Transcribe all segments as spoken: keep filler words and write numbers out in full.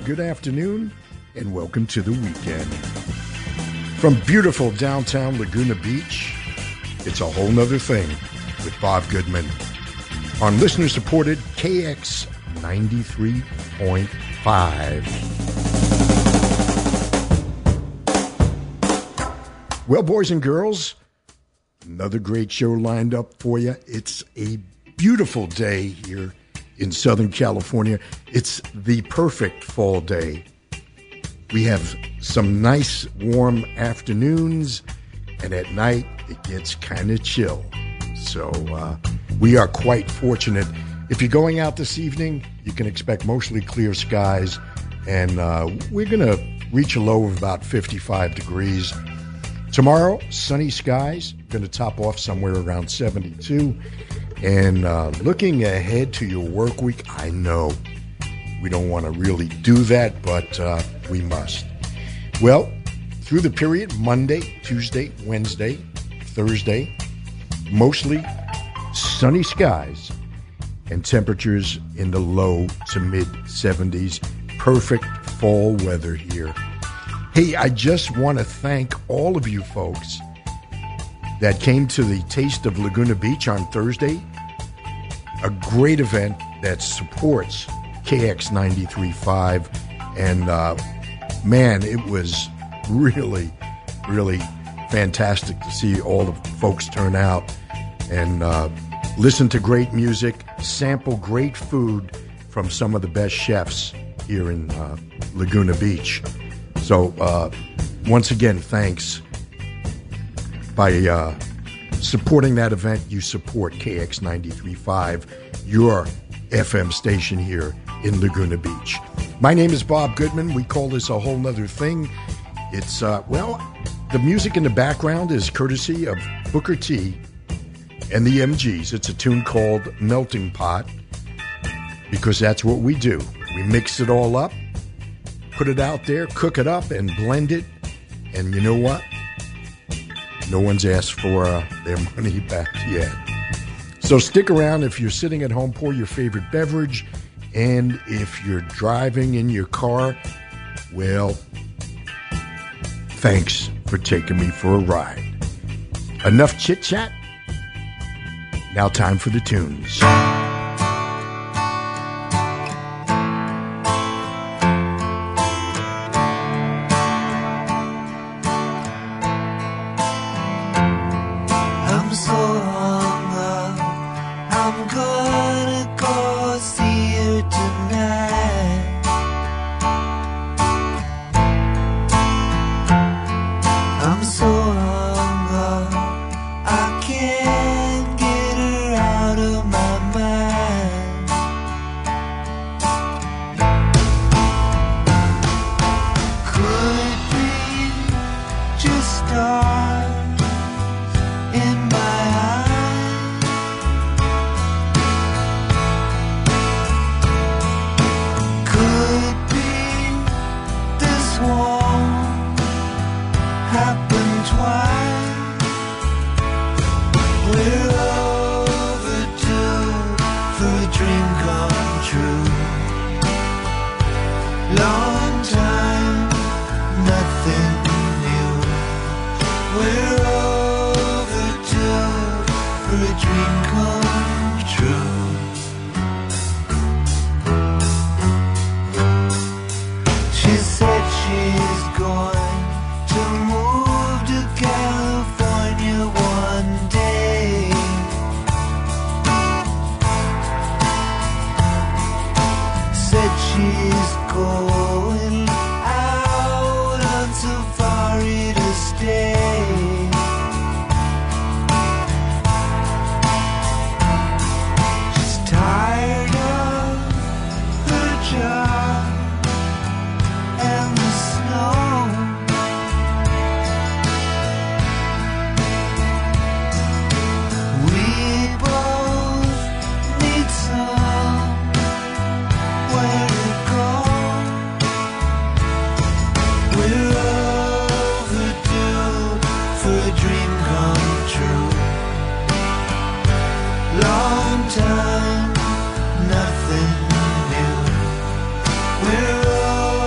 good afternoon, and welcome to the weekend. From beautiful downtown Laguna Beach, it's a whole nother thing with Bob Goodman on listener-supported K X ninety-three point five. Well, boys and girls, another great show lined up for you. It's a beautiful day here in Southern California. It's the perfect fall day. We have some nice warm afternoons, and at night it gets kind of chill. So uh, we are quite fortunate. If you're going out this evening, you can expect mostly clear skies, and uh, we're going to reach a low of about fifty-five degrees. Tomorrow, sunny skies, going to top off somewhere around seventy-two. And uh, looking ahead to your work week, I know we don't want to really do that, but uh, we must. Well, through the period, Monday, Tuesday, Wednesday, Thursday, mostly sunny skies and temperatures in the low to mid seventies. Perfect fall weather here. Hey, I just want to thank all of you folks that came to the Taste of Laguna Beach on Thursday, a great event that supports K X ninety-three point five. And, uh, man, it was really, really fantastic to see all the folks turn out and uh, listen to great music, sample great food from some of the best chefs here in uh, Laguna Beach. So, uh, once again, thanks. By uh, supporting that event, you support K X ninety-three point five, your F M station here in Laguna Beach. My name is Bob Goodman. We call this a whole nother thing. It's, uh, well, the music in the background is courtesy of Booker T and the M Gs. It's a tune called Melting Pot, because that's what we do. We mix it all up, put it out there, cook it up, and blend it. And you know what? No one's asked for uh, their money back yet. So stick around. If you're sitting at home, pour your favorite beverage. And if you're driving in your car, well, thanks for taking me for a ride. Enough chit-chat. Now time for the tunes. time, nothing new. We're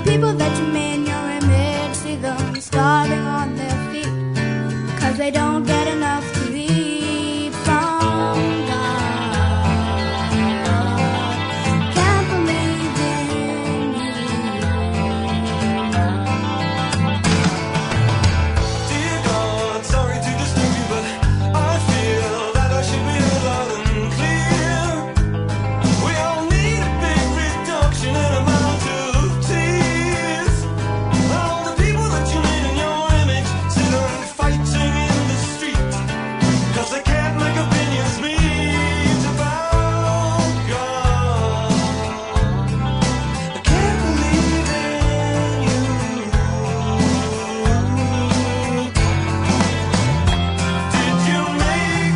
people that you made in your image, see them starving on their feet, cause they don't get enough to eat from God. Can't believe in you. Dear God, sorry to disturb you, but I feel that I should be loud and clear. We all need a big reduction in amount of tears. All the people that you made in your image sit on fighting in the street, cause they can't make opinions meet about God. I can't believe in you. Did you make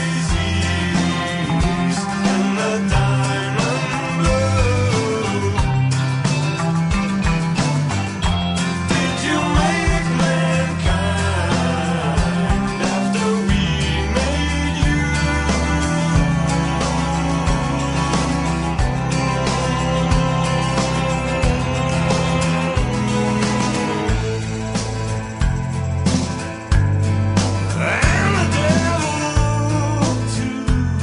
disease and the diamond blue? Did you make mankind after we made you? And the devil too.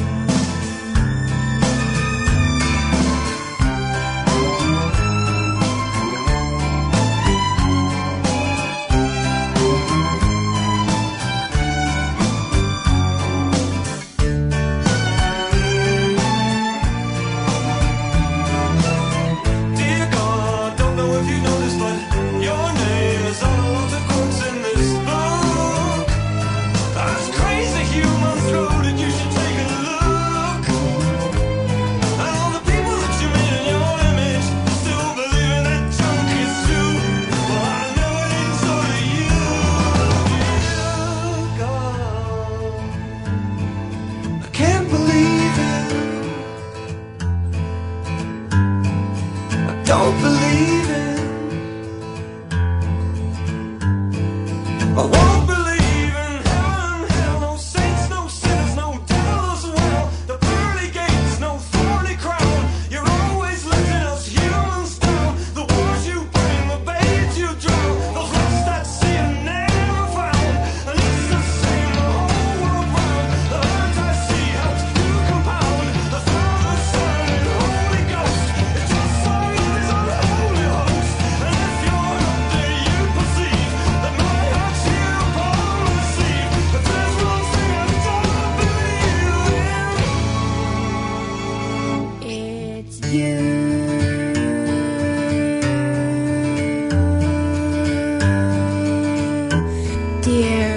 Dear God, don't know if you noticed, but your name is on a lot of quotes in this book. As crazy humans wrote it, you should take a look. And all the people that you made in your image still believing that junk is true. Well, I know it ain't so to you. Dear God, I can't believe it. I don't believe it. I won't believe in heaven, hell, no saints, no sinners, no devil as well. The pearly gates, no thorny crown. You're always letting us humans down. The wars you bring, the babes you drown, those lost at sea and never found. And it's the same the whole world round. The hurt I see helps you compound. The Father, Son, and Holy Ghost. It's just our eyes on the holy host. And if you're up there, you perceive that my heart's here upon the sea. But there's one thing I don't believe in. It's you. Dear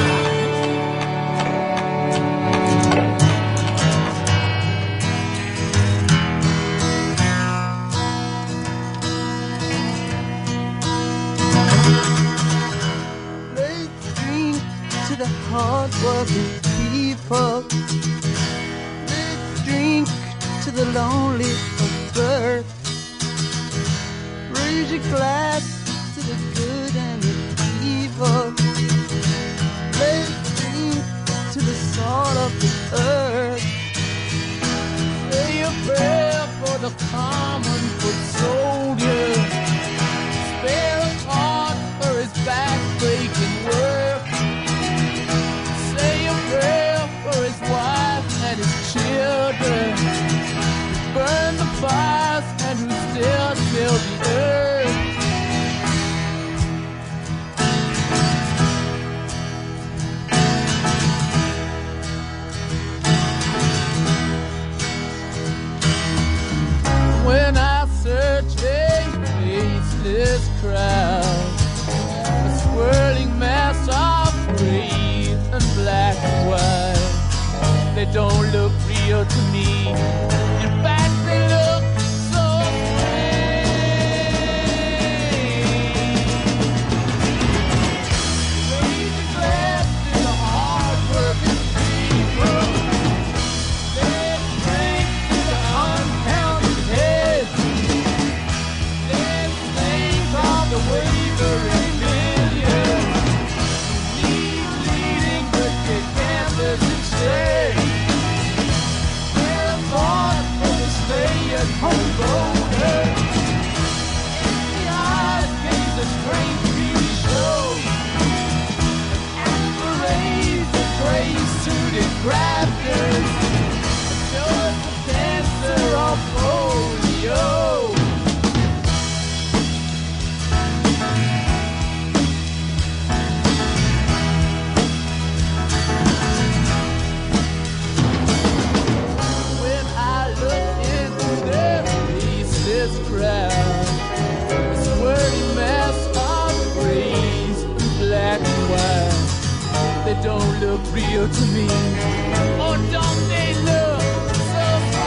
Let's drink to the hard-working people. Let's drink to the lonely of birth. Raise your glass to the good and the evil. Let's drink to the salt of the earth. Say a prayer for the common foot soldier. Spare a thought for his back-breaking work. Say a prayer for his wife and his children. Burn the fires and who still till the earth. When I search a faceless crowd, a swirling mass of gray and black and white, they don't look real to me. In fact, they look so strange. Raise your glass to the hard-working people. Let's drink to the uncounted heads. Let's think of the wavering millions. Lead leading, but they can't listen. Say, there's all look real to me? Or don't they look so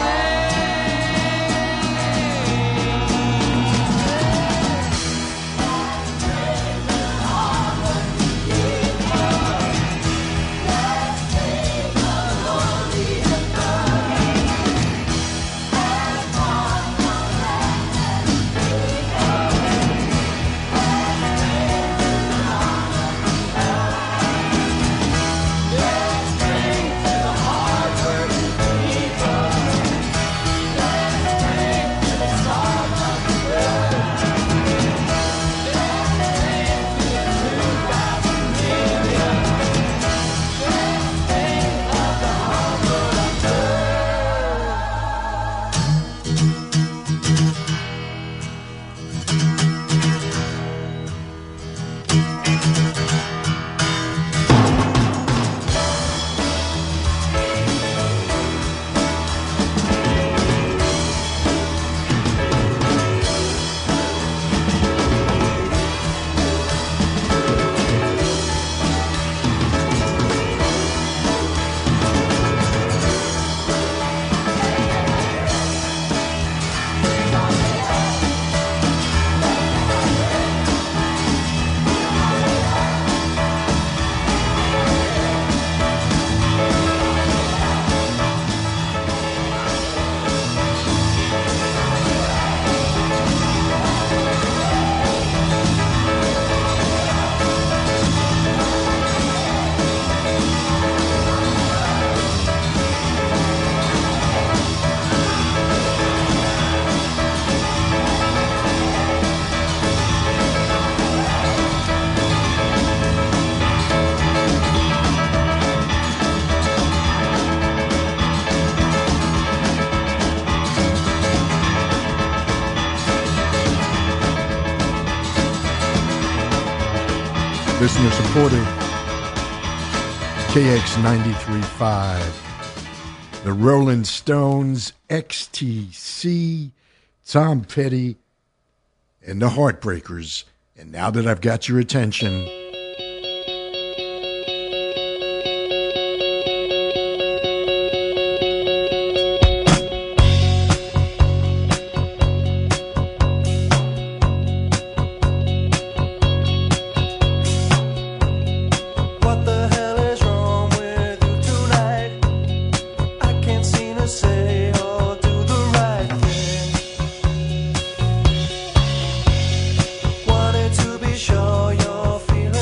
Listener supported K X ninety-three point five, the Rolling Stones, X T C, Tom Petty, and the Heartbreakers. And now that I've got your attention, What the hell is wrong with you tonight? I can't seem to say or do the right thing. Wanted to be sure you're feeling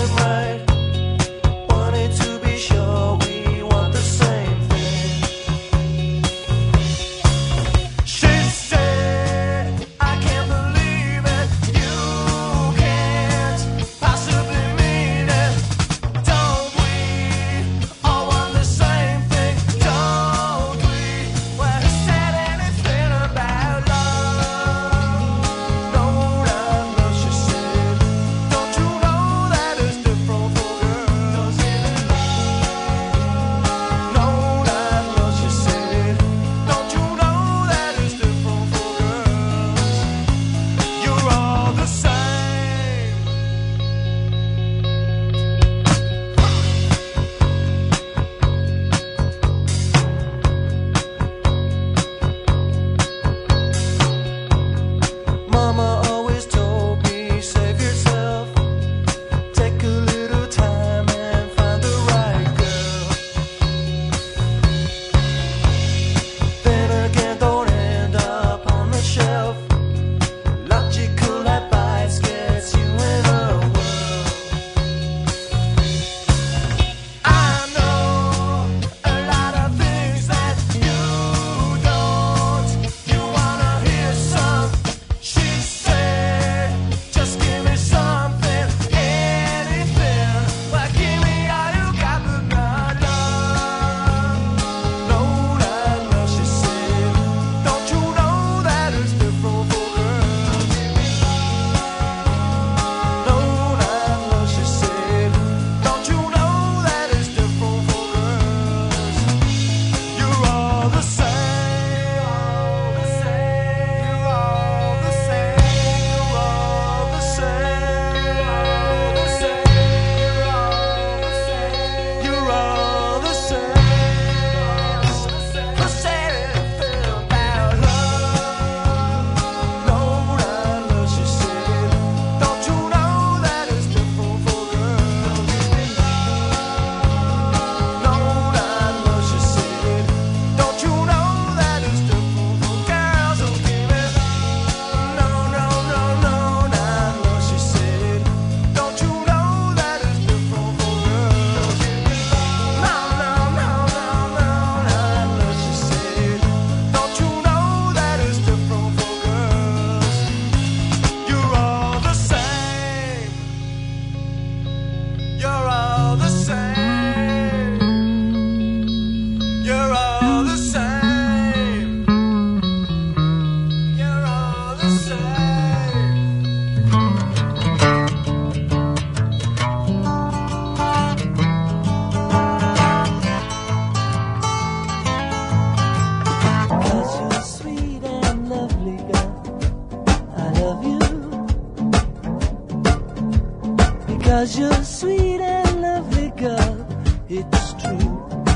'cause you're sweet and lovely, girl, it's true.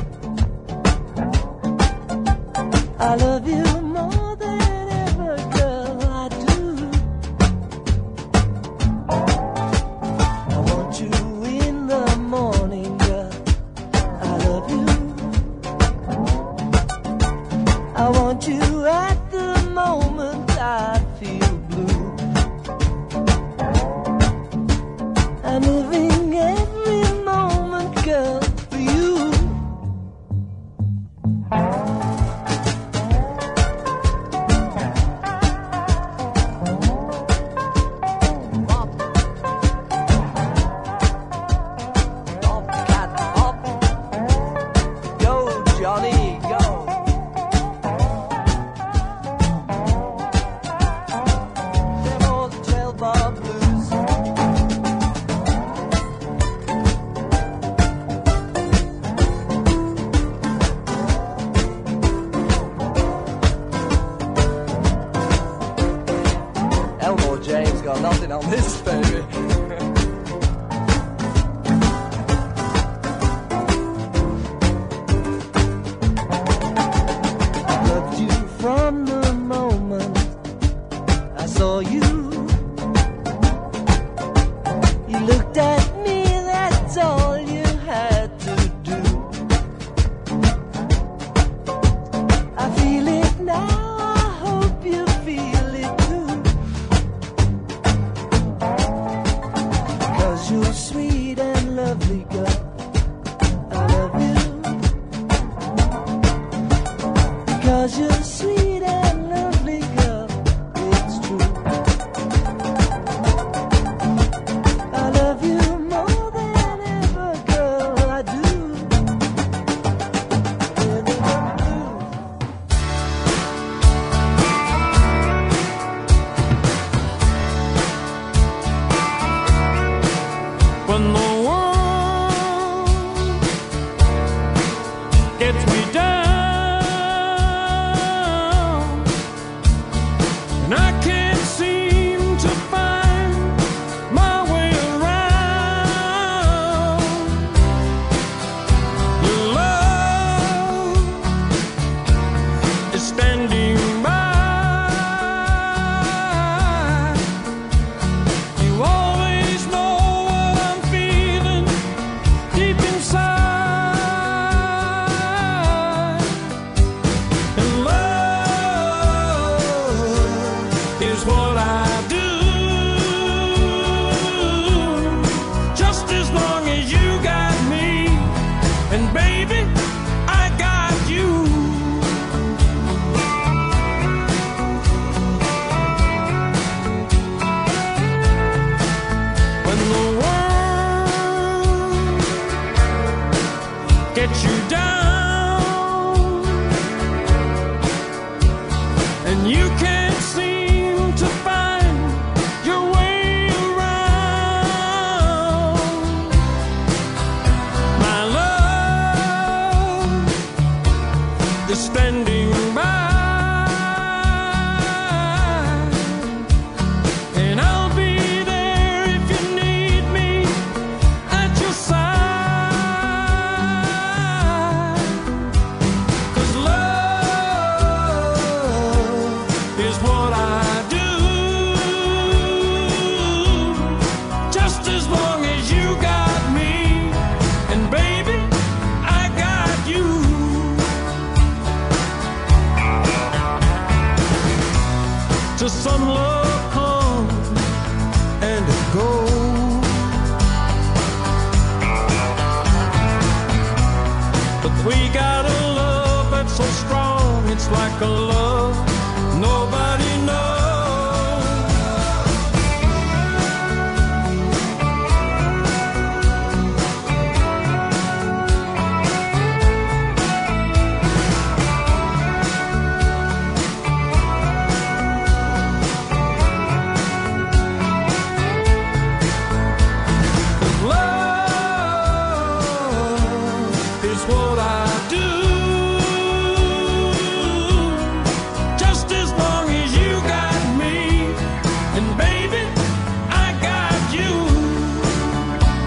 I love you more than ever, girl, I do. I want you in the morning, girl, I love you. I want you at the moment I feel blue. I'm living every moment, girl, for you. On this, baby. I loved you from the moment I saw you. You looked at me, that's all you had to do. I feel it now, I hope you feel it too. You're sweet and lovely, girl, I love you. Because you're sweet and lovely, girl, it's true. I love you more than ever, girl, I do. Really I do. When the world gets me down and I can't seem to find my way around, your love is standing by. You always know get you down and you can't seem to find your way around. My love is standing by, and I'll be there if you need me at your side. Some love comes and it goes, but we got a love that's so strong, it's like a love nobody knows. What I do, just as long as you got me, and baby, I got you.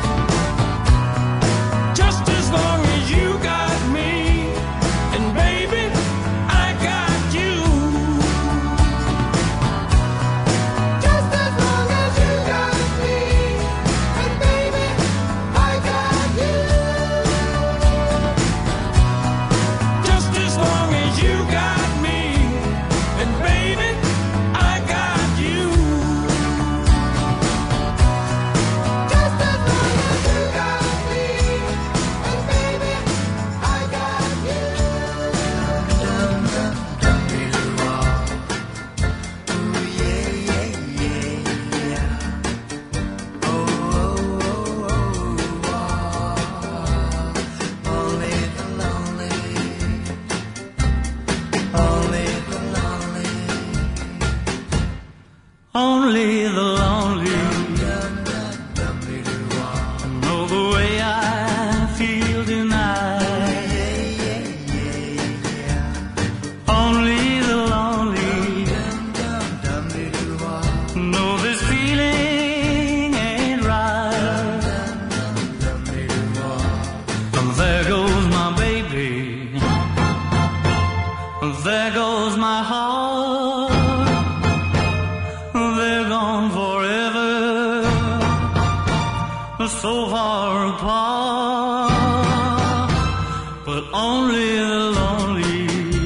only the lonely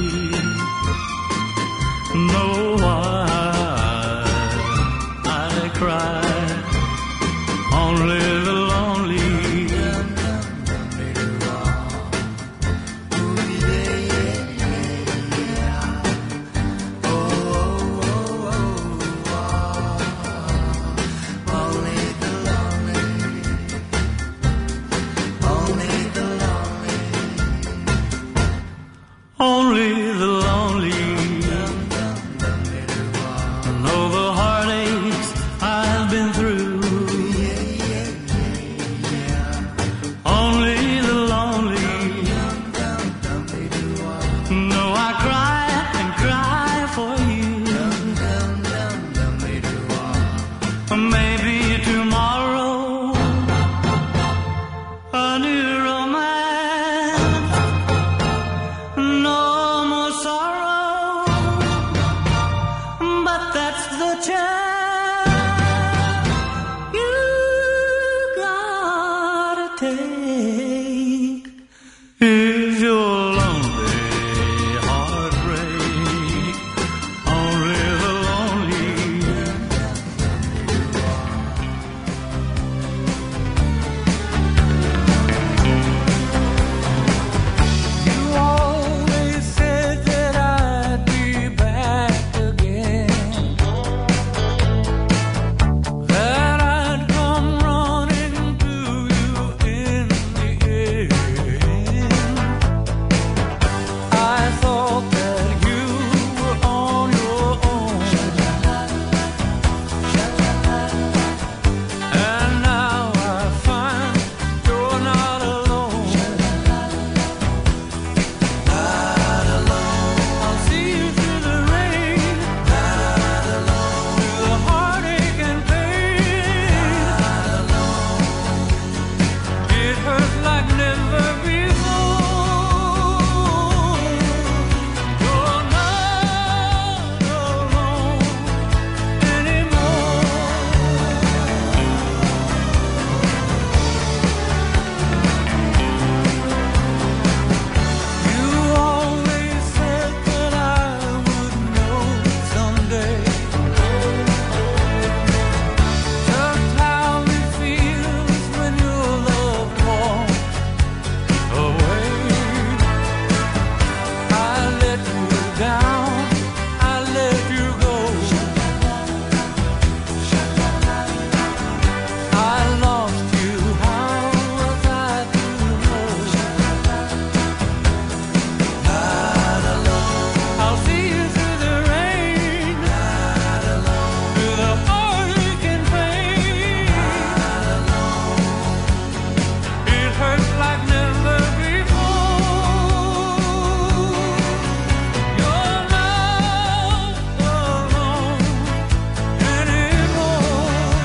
know why I cry. Only the lonely Only the lonely know the heartaches I've been through. Only the lonely know I cry and cry for you. Maybe tomorrow a new romance. No more sorrow, but that's the chance you gotta take. If you're lonely, heartbreak, only the lonely. You always said that I'd be back again, that I'd come running to you in the end. I thought that you were on your own, and now I find you're not alone. Not alone. I'll see you through the rain. Not alone. Through the heartache and pain. Not alone. It hurts like never before. You're not alone anymore. You always said that I would know someday just how it feels when your love walks away. I let you down, I let you go. I lost you, how was I to know? Not alone. I'll see you through the rain. Not alone. Through the heartache and pain. Not alone. It hurts like never before. You're not alone anymore.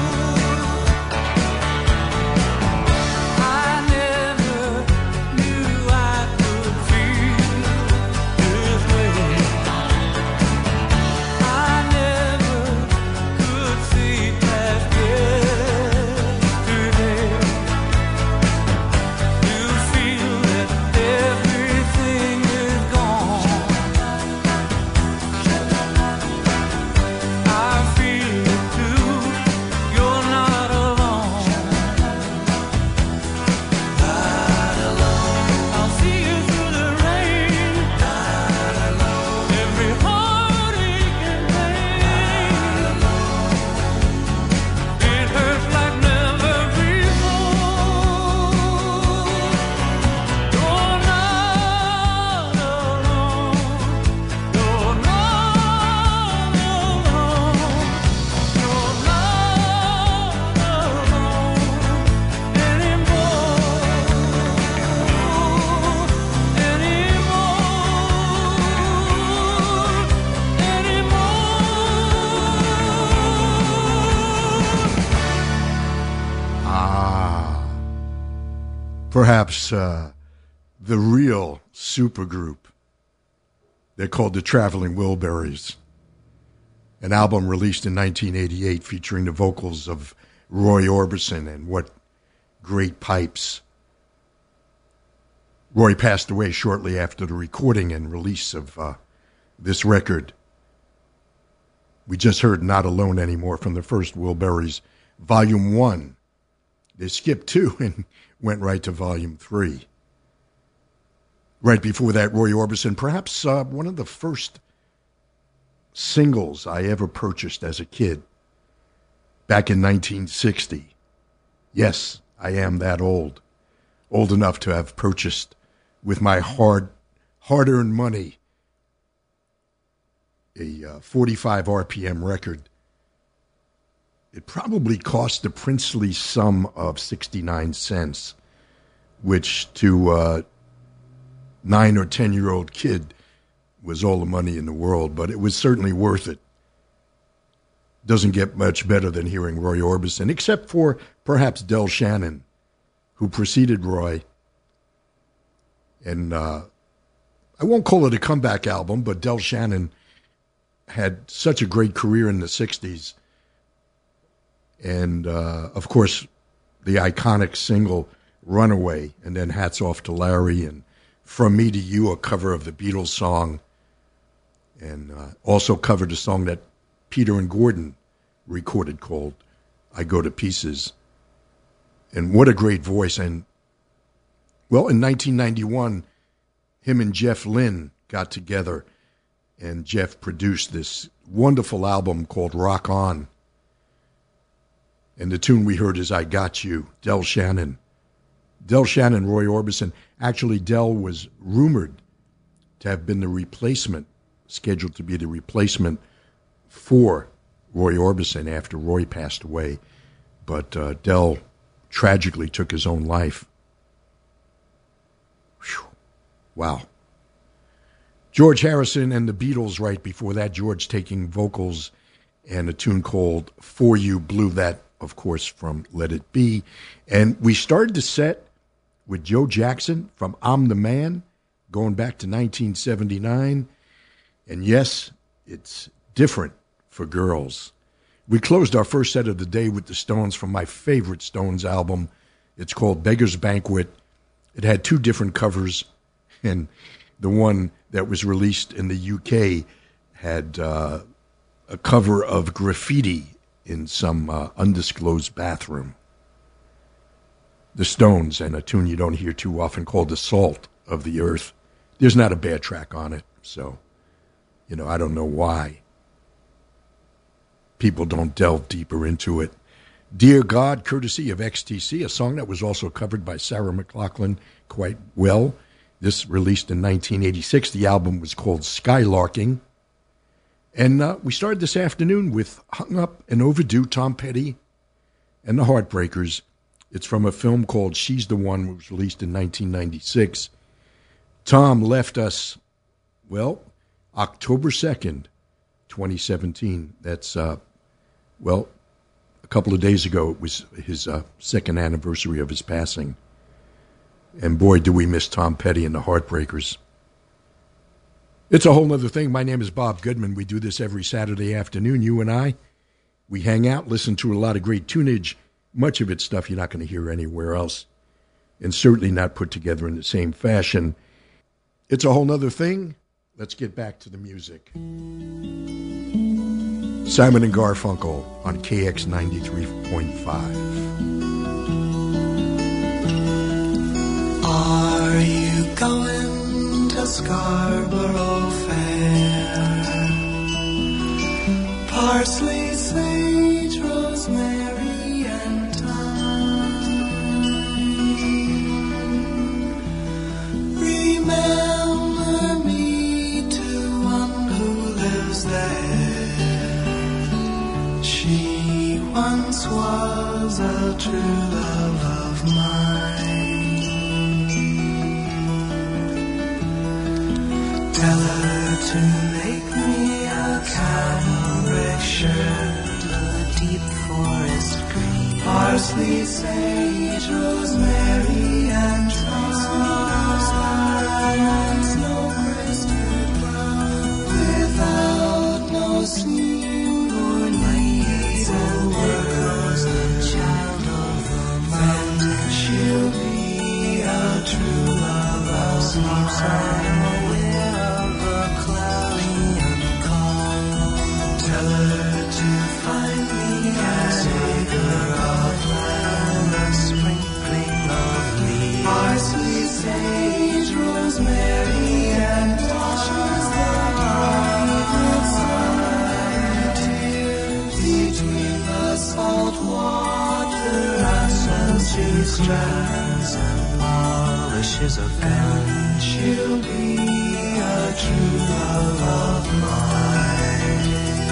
I never knew I could feel this way. I never could see past yesterday. You feel that everything is gone. I feel it too. You're not alone. Not alone. I'll see you through the rain. Not alone. Every heartache and pain. Not alone. It hurts like never before. You're not alone. You're not alone. You're not Ah, perhaps uh, the real supergroup. They're called the Traveling Wilburys. An album released in nineteen eighty-eight featuring the vocals of Roy Orbison, and what great pipes Roy passed away shortly after the recording and release of uh, this record. We just heard Not Alone Anymore from the first Wilburys, Volume one. They skipped two and went right to Volume three. Right before that, Roy Orbison, perhaps uh, one of the first singles I ever purchased as a kid, back in nineteen sixty. Yes, I am that old. Old enough to have purchased with my hard, hard-earned money a uh, forty-five R P M record. It probably cost the princely sum of sixty-nine cents, which to a nine or ten-year-old kid was all the money in the world, but it was certainly worth it. Doesn't get much better than hearing Roy Orbison, except for perhaps Del Shannon, who preceded Roy. And uh, I won't call it a comeback album, but Del Shannon had such a great career in the sixties. And, uh, of course, the iconic single Runaway, and then Hats Off to Larry, and From Me to You, a cover of the Beatles song, and uh, also covered a song that Peter and Gordon recorded called I Go to Pieces. And what a great voice. And, well, in nineteen ninety-one, him and Jeff Lynne got together, and Jeff produced this wonderful album called Rock On. And the tune we heard is I Got You, Del Shannon. Del Shannon, Roy Orbison. Actually, Del was rumored to have been the replacement, scheduled to be the replacement for Roy Orbison after Roy passed away. But uh, Del tragically took his own life. Whew. Wow. George Harrison and the Beatles right before that, George taking vocals and a tune called For You Blue, that, of course, from Let It Be. And we started the set with Joe Jackson from I'm the Man, going back to nineteen seventy-nine. And yes, it's different for girls. We closed our first set of the day with the Stones from my favorite Stones album. It's called Beggar's Banquet. It had two different covers, and the one that was released in the U K had uh, a cover of graffiti in some uh, undisclosed bathroom. The Stones, and a tune you don't hear too often called The Salt of the Earth. There's not a bad track on it, so, you know, I don't know why people don't delve deeper into it. Dear God, courtesy of X T C, a song that was also covered by Sarah McLachlan quite well. This released in nineteen eighty-six. The album was called Skylarking. And uh, we started this afternoon with Hung Up and Overdue, Tom Petty and the Heartbreakers. It's from a film called She's the One, which was released in nineteen ninety-six. Tom left us, well, October second, twenty seventeen. That's, uh, well, a couple of days ago. It was his uh, second anniversary of his passing. And boy, do we miss Tom Petty and the Heartbreakers. It's a whole other thing. My name is Bob Goodman. We do this every Saturday afternoon, you and I. We hang out, listen to a lot of great tunage. Much of it's stuff you're not going to hear anywhere else, and certainly not put together in the same fashion. It's a whole other thing. Let's get back to the music. Simon and Garfunkel on K X ninety-three point five. Are you going to Scarborough Fair? Parsley, sage, rosemary, and thyme. Remember me to one who lives there. She once was a true love of mine. Tell her to make me a cambric shirt, a deep forest green, parsley, sage, rosemary, and thyme. Snow crystal brown, without no seam or needlework, the child of the mountain. She'll be a true love of strands and polishes of gun. She'll be a true love of mine.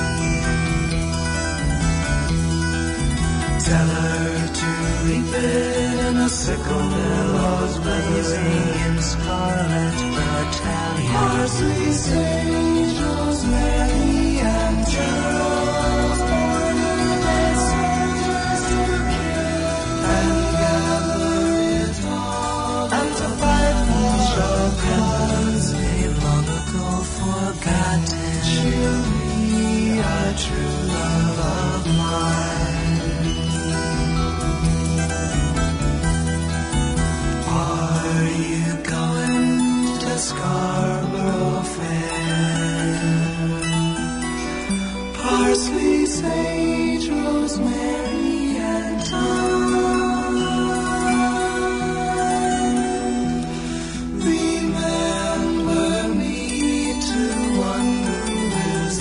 Tell her to leap it in a sickle billows blazing in scarlet battalion. Parsley, sage, rosemary, and geraniums born in the soldiers to kill. And gather it all and to fight for a cause they've long ago forgotten. She'll be a true love of mine. Are you going to Scarborough Fair? Parsley, sage, rosemary, and thyme. Remember me to one who is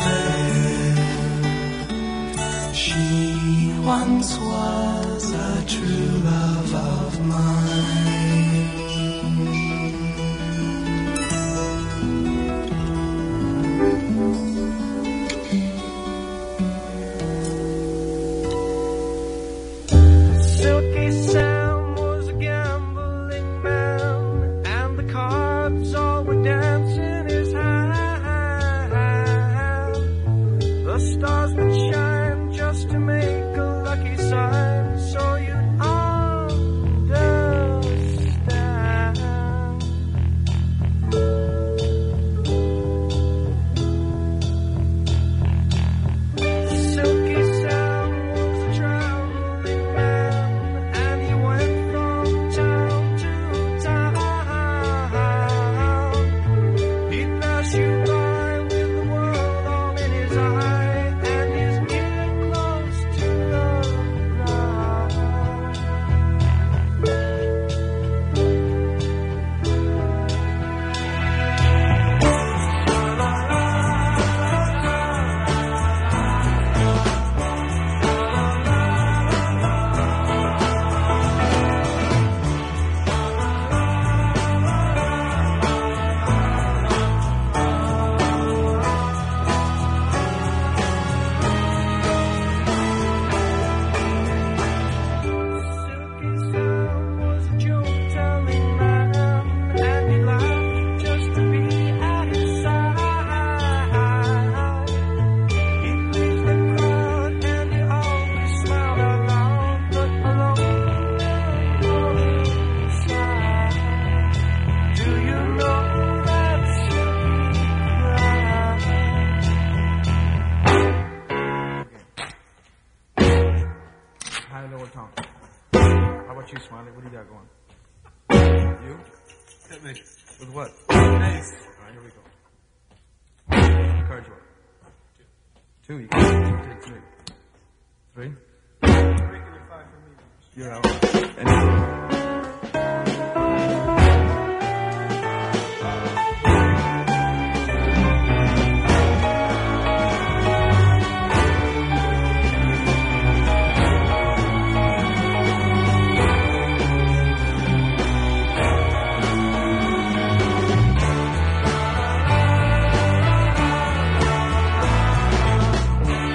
there. She once was a true love of mine. Silky Sam was a gambling man, and the cards all were dancing his hand. The stars would shine just to make a lucky sign, so you'd understand. Silky Sam was a traveling man, and he went from town to town. He'd pass you by with the world all in his eye, and his ear close to the ground. Silky Sam was a joke-telling man, and he laughed just to be at his side. He pleased the crowd, and he always smiled out loud, but alone inside. Do you know that Silky cried? High, lower tone. How about you, Smiley? What do you got going? You? Hit me. With what? Nice. All right, here we go. How many cards you want? Two. Two, you can take three. Three? You're out. And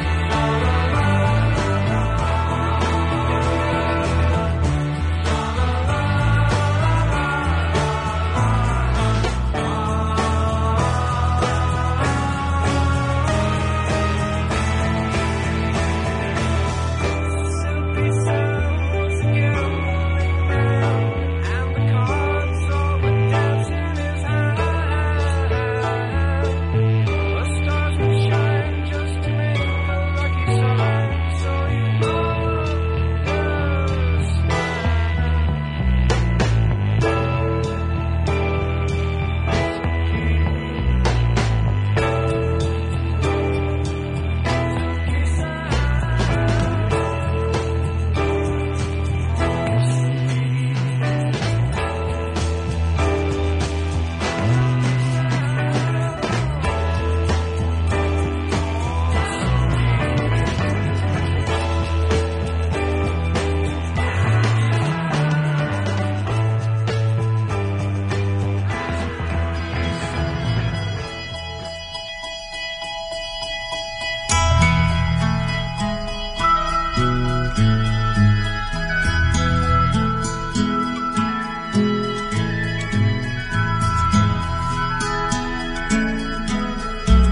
Silky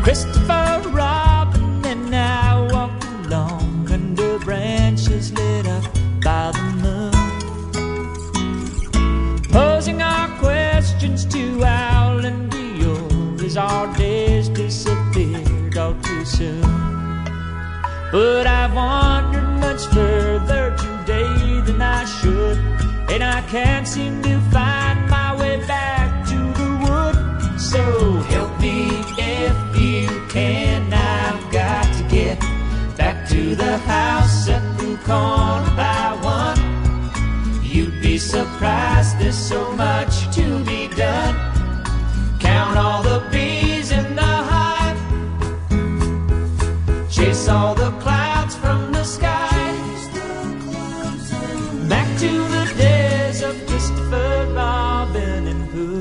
Christopher Robin and I walked along under branches lit up by the moon, posing our questions to Owl and Dior as our days disappeared all too soon. But I've wandered much further today than I should, and I can't seem to find my way back to the wood. So help me if you can, I've got to get back to the house at the corner by one. You'd be surprised, there's so much to be done. Count all the bees in the hive, chase all the clouds from the sky, back to the days of Christopher Robin and Pooh.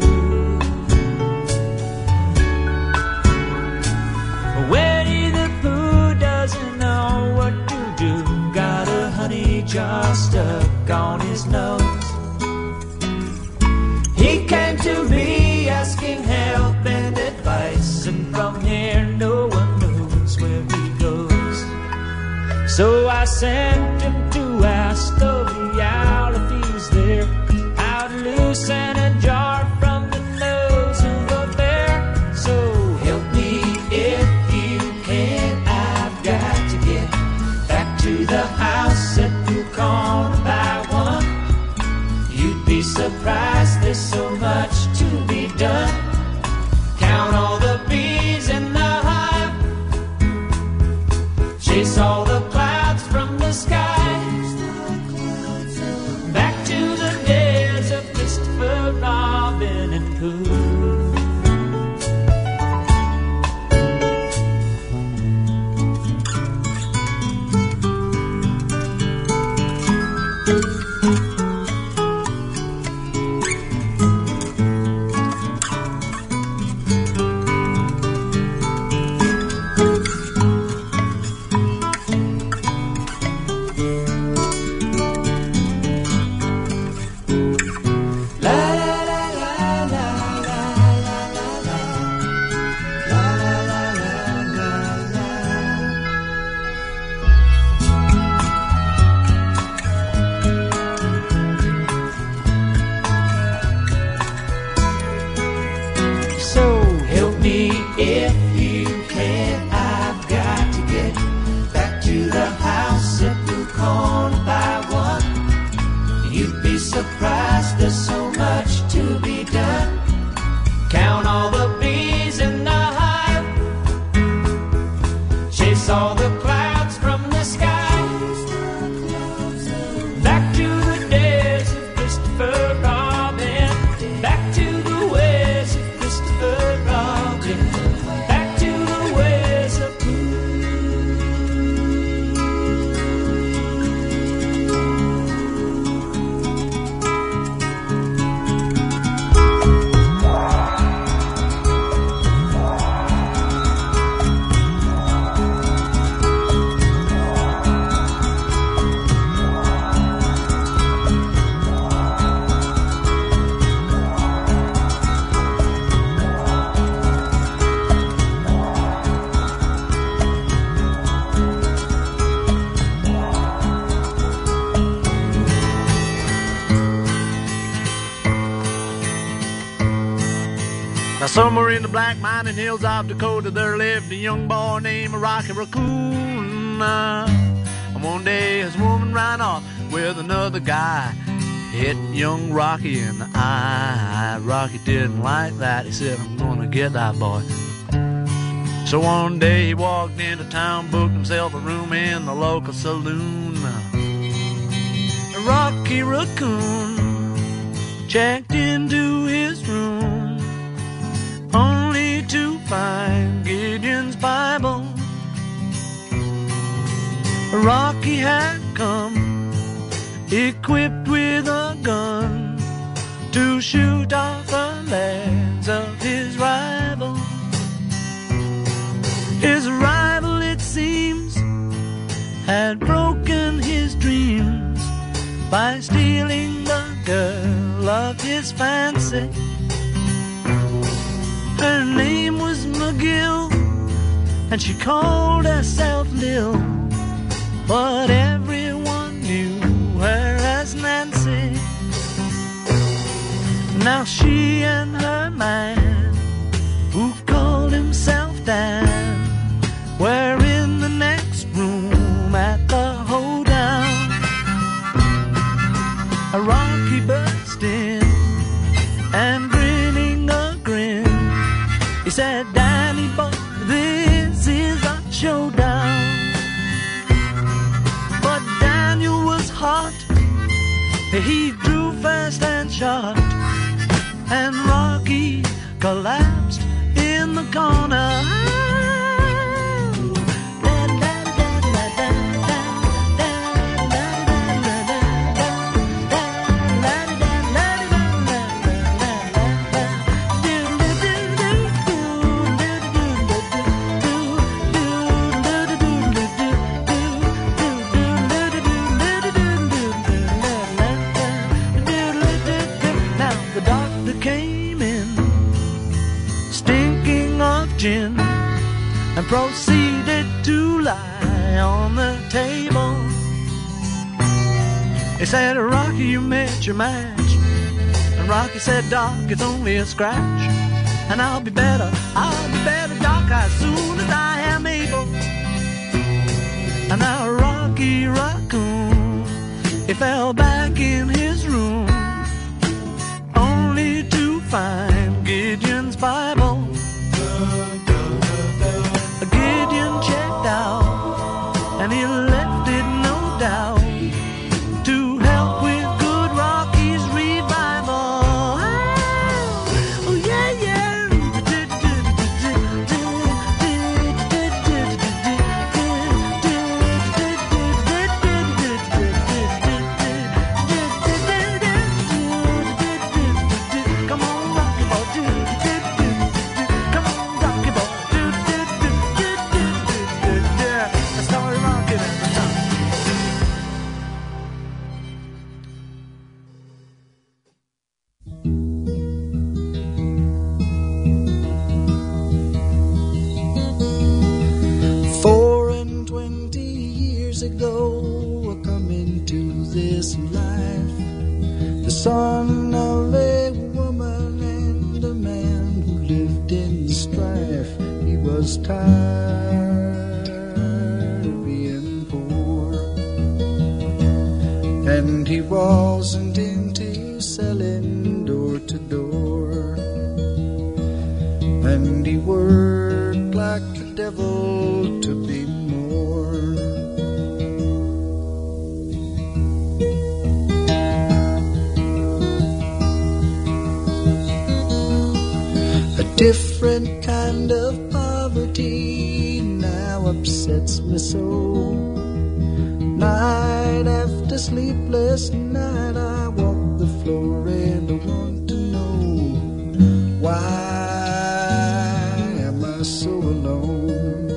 Winnie the Pooh doesn't know what to do, got a honey jar stuck on his nose. He came to me asking help and advice, and from here no one knows where he goes. So I sent him to ask the owl if he was there, how to loosen a jar from the nose of a bear. So help me if you can, I've got to get back to the house at the corner by one. You'd be surprised, there's so much to be done. Count all the bees in the hive, chase all the clouds from the sky, back to the days of Christopher Robin and Pooh. Somewhere in the black mining hills of Dakota, there lived a young boy named Rocky Raccoon. Uh, and one day his woman ran off with another guy, hit young Rocky in the eye. Rocky didn't like that. He said, I'm gonna get that boy. So one day he walked into town, booked himself a room in the local saloon. Rocky Raccoon checked into his room, only to find Gideon's Bible. Rocky had come equipped with a gun to shoot off the legs of his rival. His rival, it seems, had broken his dreams by stealing the girl of his fancy. Her name was McGill, and she called herself Lil, but everyone knew her as Nancy. Now she and her man, who called himself Dan, were in the next room at the hoedown. A Rocky burst in and grinning a grin, he said, Danny boy, this is a showdown. But Daniel was hot, he drew fast and shot, and Rocky collapsed in the corner. And proceeded to lie on the table. He said, Rocky, you met your match. And Rocky said, Doc, it's only a scratch. And I'll be better, I'll be better, Doc, as soon as I am able. And now Rocky Raccoon, he fell back in his room, only to find Gideon's Bible. Gideon checked out, and he left it, no doubt, to help with good Rocky's revival. Oh, yeah, yeah. Come on, Rocky boy. Come on, Rocky boy. Four and twenty years ago, I come into this life, the son of a woman and a man who lived in strife. He was tired of being poor, and he wasn't into selling door to door, and he worked like the devil to be more. A different kind of poverty now upsets me so. Night after sleepless night, I walk the floor and I want to know, why am I so alone?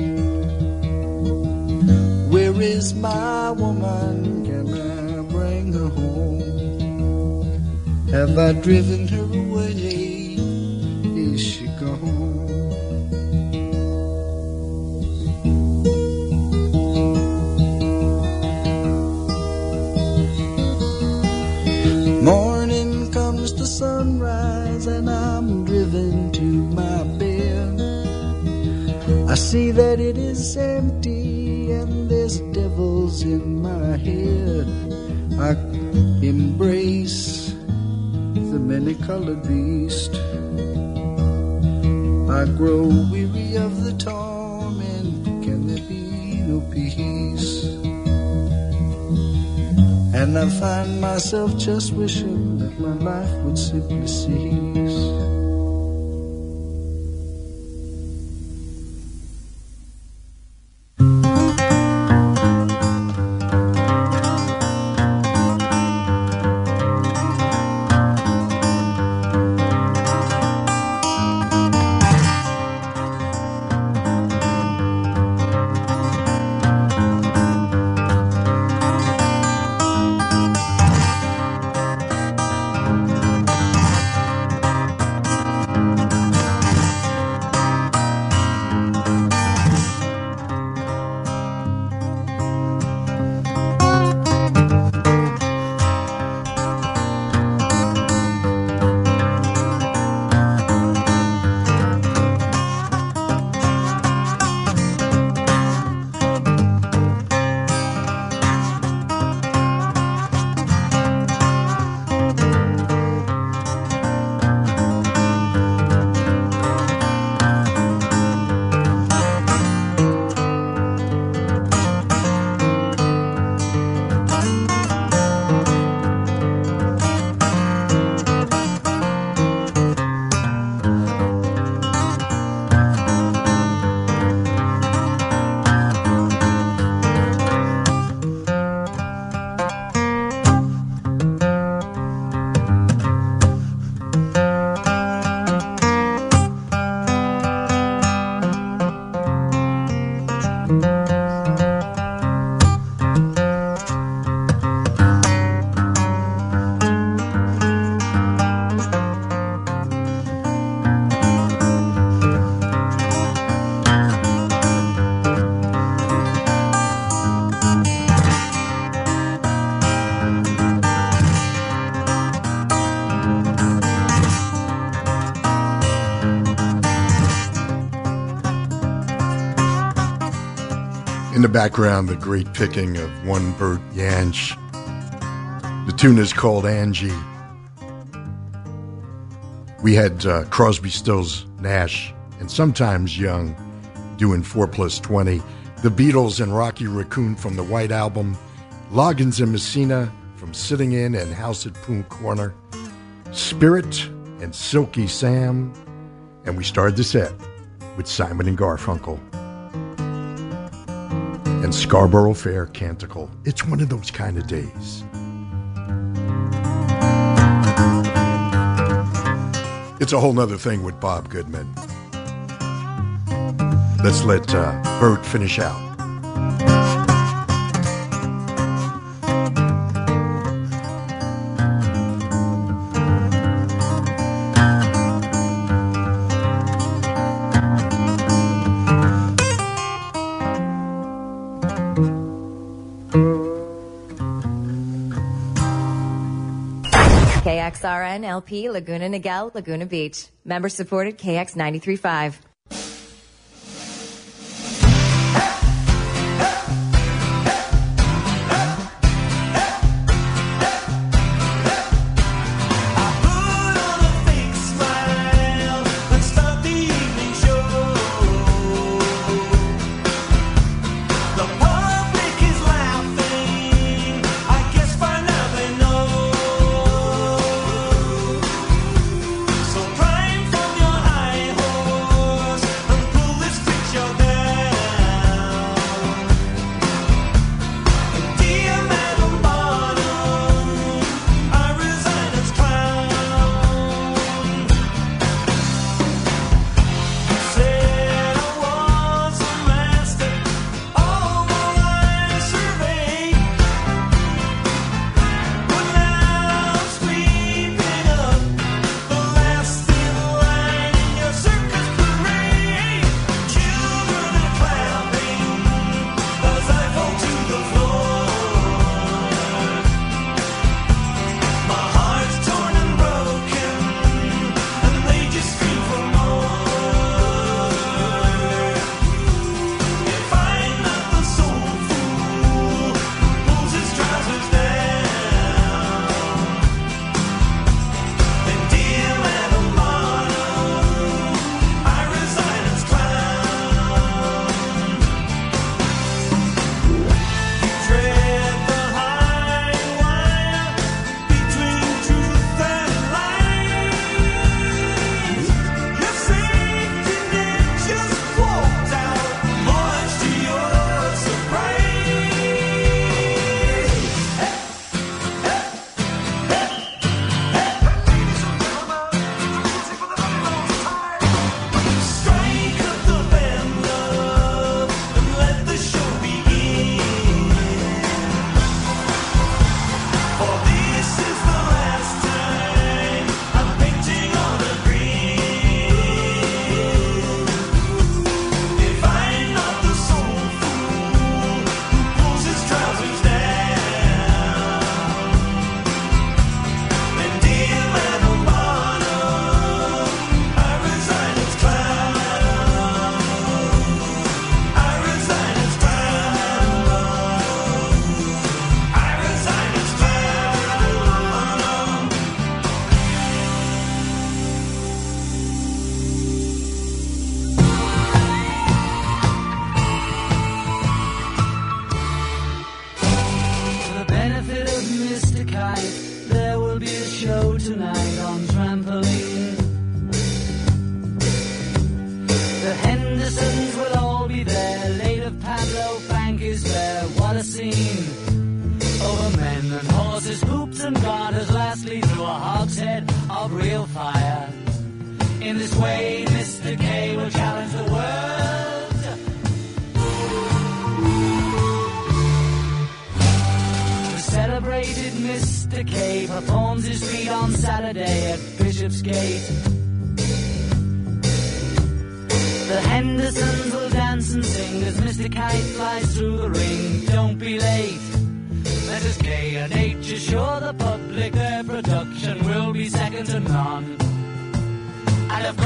Where is my woman? Can I bring her home? Have I driven her away? Is she gone? Morning comes the sunrise and I'm driven to my bed. I see that it is empty and there's devils in my head. I embrace the many-colored beast. I grow weary of the torment. Can there be no peace? And I find myself just wishing that my life would simply cease. In the background, the great picking of one Bert Jansch. The tune is called Angie. We had uh, Crosby, Stills, Nash, and sometimes Young doing four plus twenty. The Beatles and Rocky Raccoon from the White Album. Loggins and Messina from Sitting In and House at Poon Corner. Spirit and Silky Sam. And we started the set with Simon and Garfunkel. And Scarborough Fair Canticle. It's one of those kind of days. It's a whole nother thing with Bob Goodman. Let's let uh, Bert finish out. K X R N L P Laguna Niguel, Laguna Beach. Member supported K X ninety-three point five.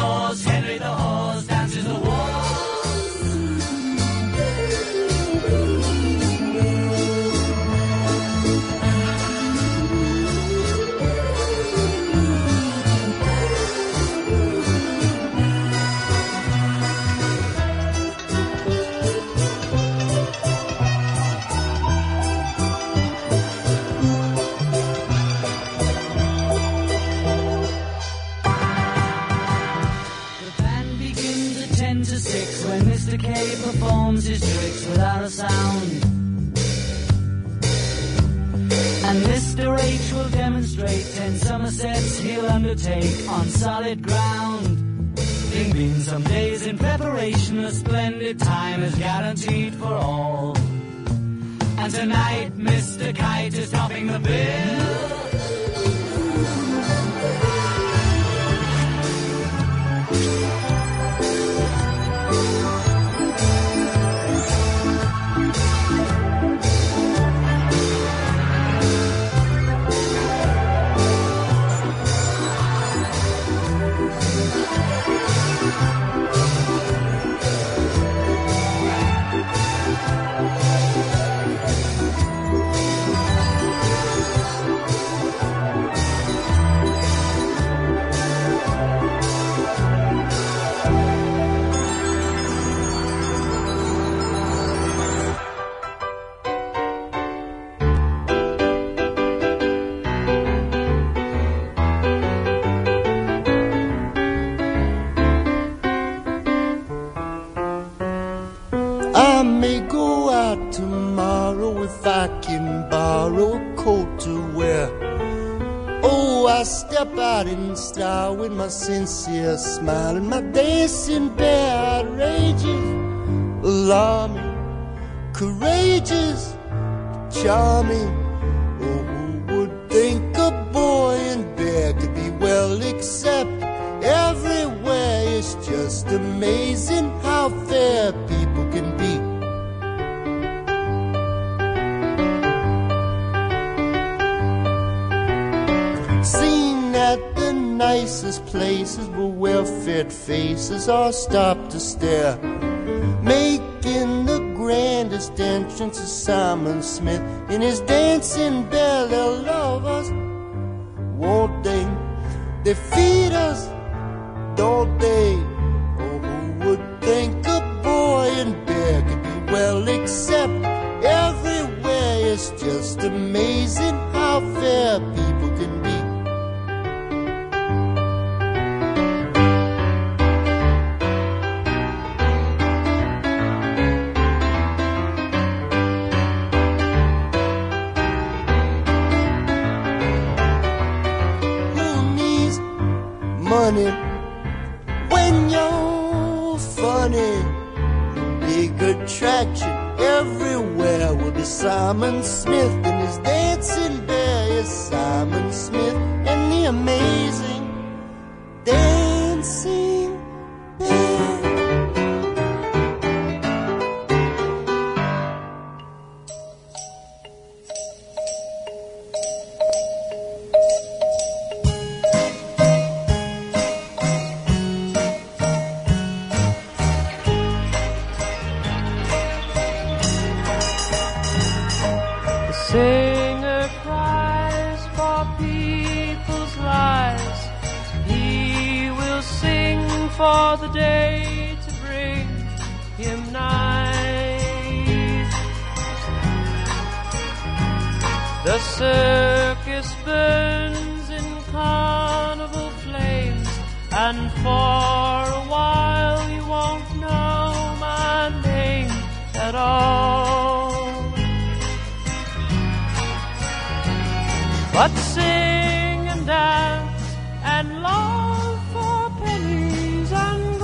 Henry the Horse dances the waltz. ten to six when Mister K performs his tricks without a sound. And Mister H will demonstrate ten Somersets he'll undertake on solid ground. Bing bing, some days in preparation, a splendid time is guaranteed for all. And tonight Mister Kite is topping the bill. I may go out tomorrow if I can borrow a coat to wear. Oh, I step out in style with my sincere smile and my dancing bear. Outrageous, alarming, courageous, charming. Oh, who would think a boy in bear could be well accepted everywhere? It's just amazing how fair people can be. Seen at the nicest places where well-fed faces all stop to stare, making the grandest entrance is Simon Smith in his dancing bear. They'll love us, won't they? They feed us, don't they? Oh, who would think a boy in bear could be well accepted everywhere? It's just amazing how fair people can be. Who needs money when you're funny? Big attraction everywhere will be Simon Smith and his dancing bear. Is Simon Smith and the amazing dancing bear. Singer cries for people's lives. He will sing for the day to bring him nigh. The circus burns in carnival flames, and for a while you won't know my name at all. But sing and dance and love for pennies and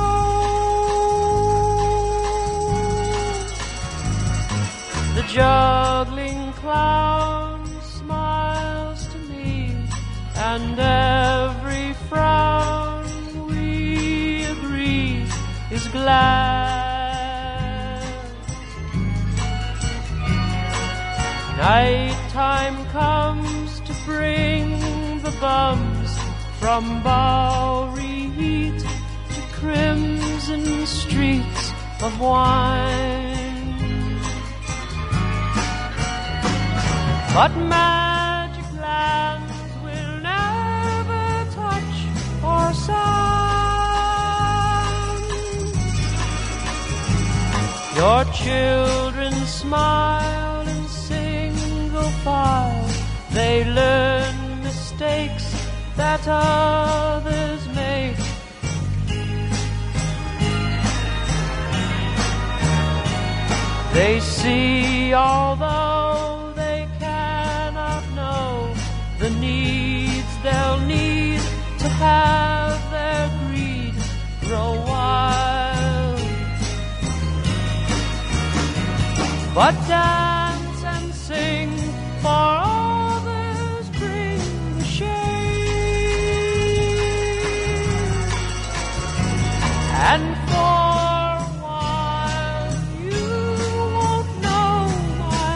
gold. The juggling clown smiles to me, and every frown we agree is glad. Nighttime comes to bring the bums from Bowery heat to crimson streets of wine. But magic lands will never touch or sound. Your children smile in single file. They learn mistakes that others make. They see, although they cannot know, the needs they'll need to have their greed grow wild. But dance and sing, for others bring the shade. And for a while you won't know my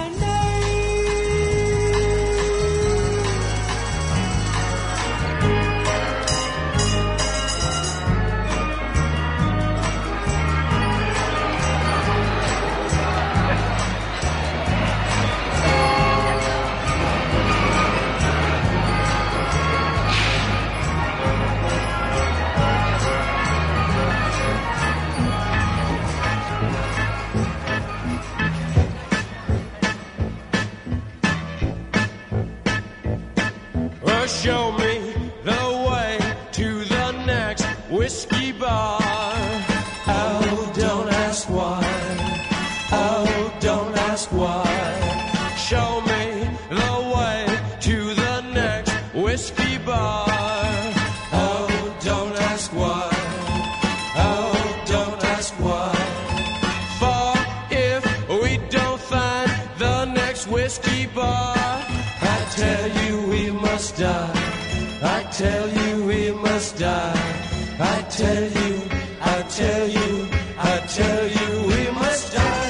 Well, show me the way to the next whiskey bar. Oh, don't ask why. Oh, don't ask why. Show me the way to the next whiskey bar. Oh, don't ask why. Oh, don't ask why. For if we don't find the next whiskey bar, I tell you we must die. I tell you we must die. I tell you, I tell you, I tell you we must die.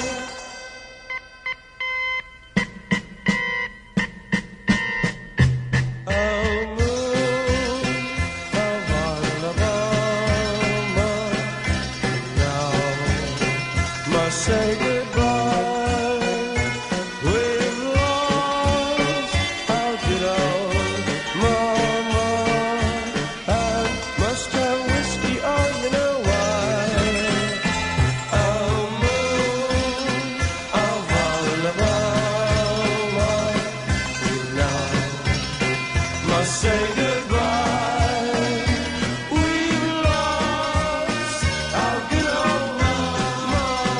Oh, moon, oh, Alabama, now must say goodbye. We've lost our good old mama. I must have whiskey, oh, you know why. Oh, moon of Alabama, now must say goodbye. We've lost our good old mama.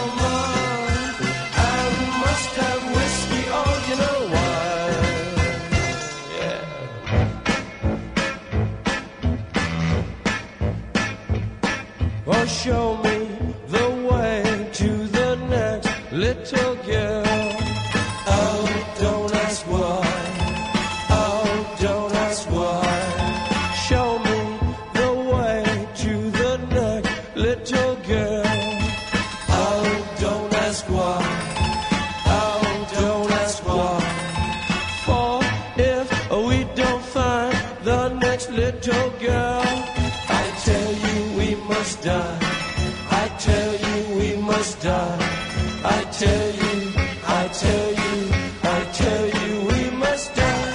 I must have whiskey, oh, you know why. Yeah. Well, show me the way to the next little girl. Oh, don't ask why. Oh, don't ask why. Show me the way to the next little girl. Oh, don't ask why. Oh, don't ask why. For if we don't find the next little girl, I tell you we must die. I tell you we must die. I tell you, I tell you, I tell you we must die.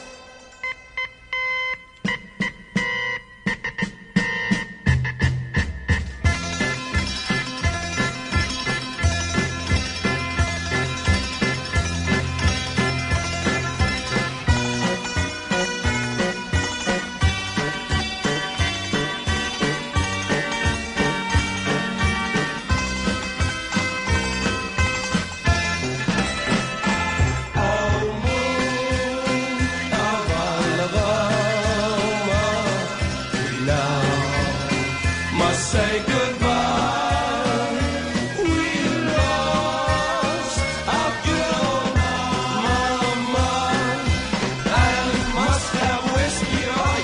Say goodbye. We lost our good old mama. I must have whiskey, oh,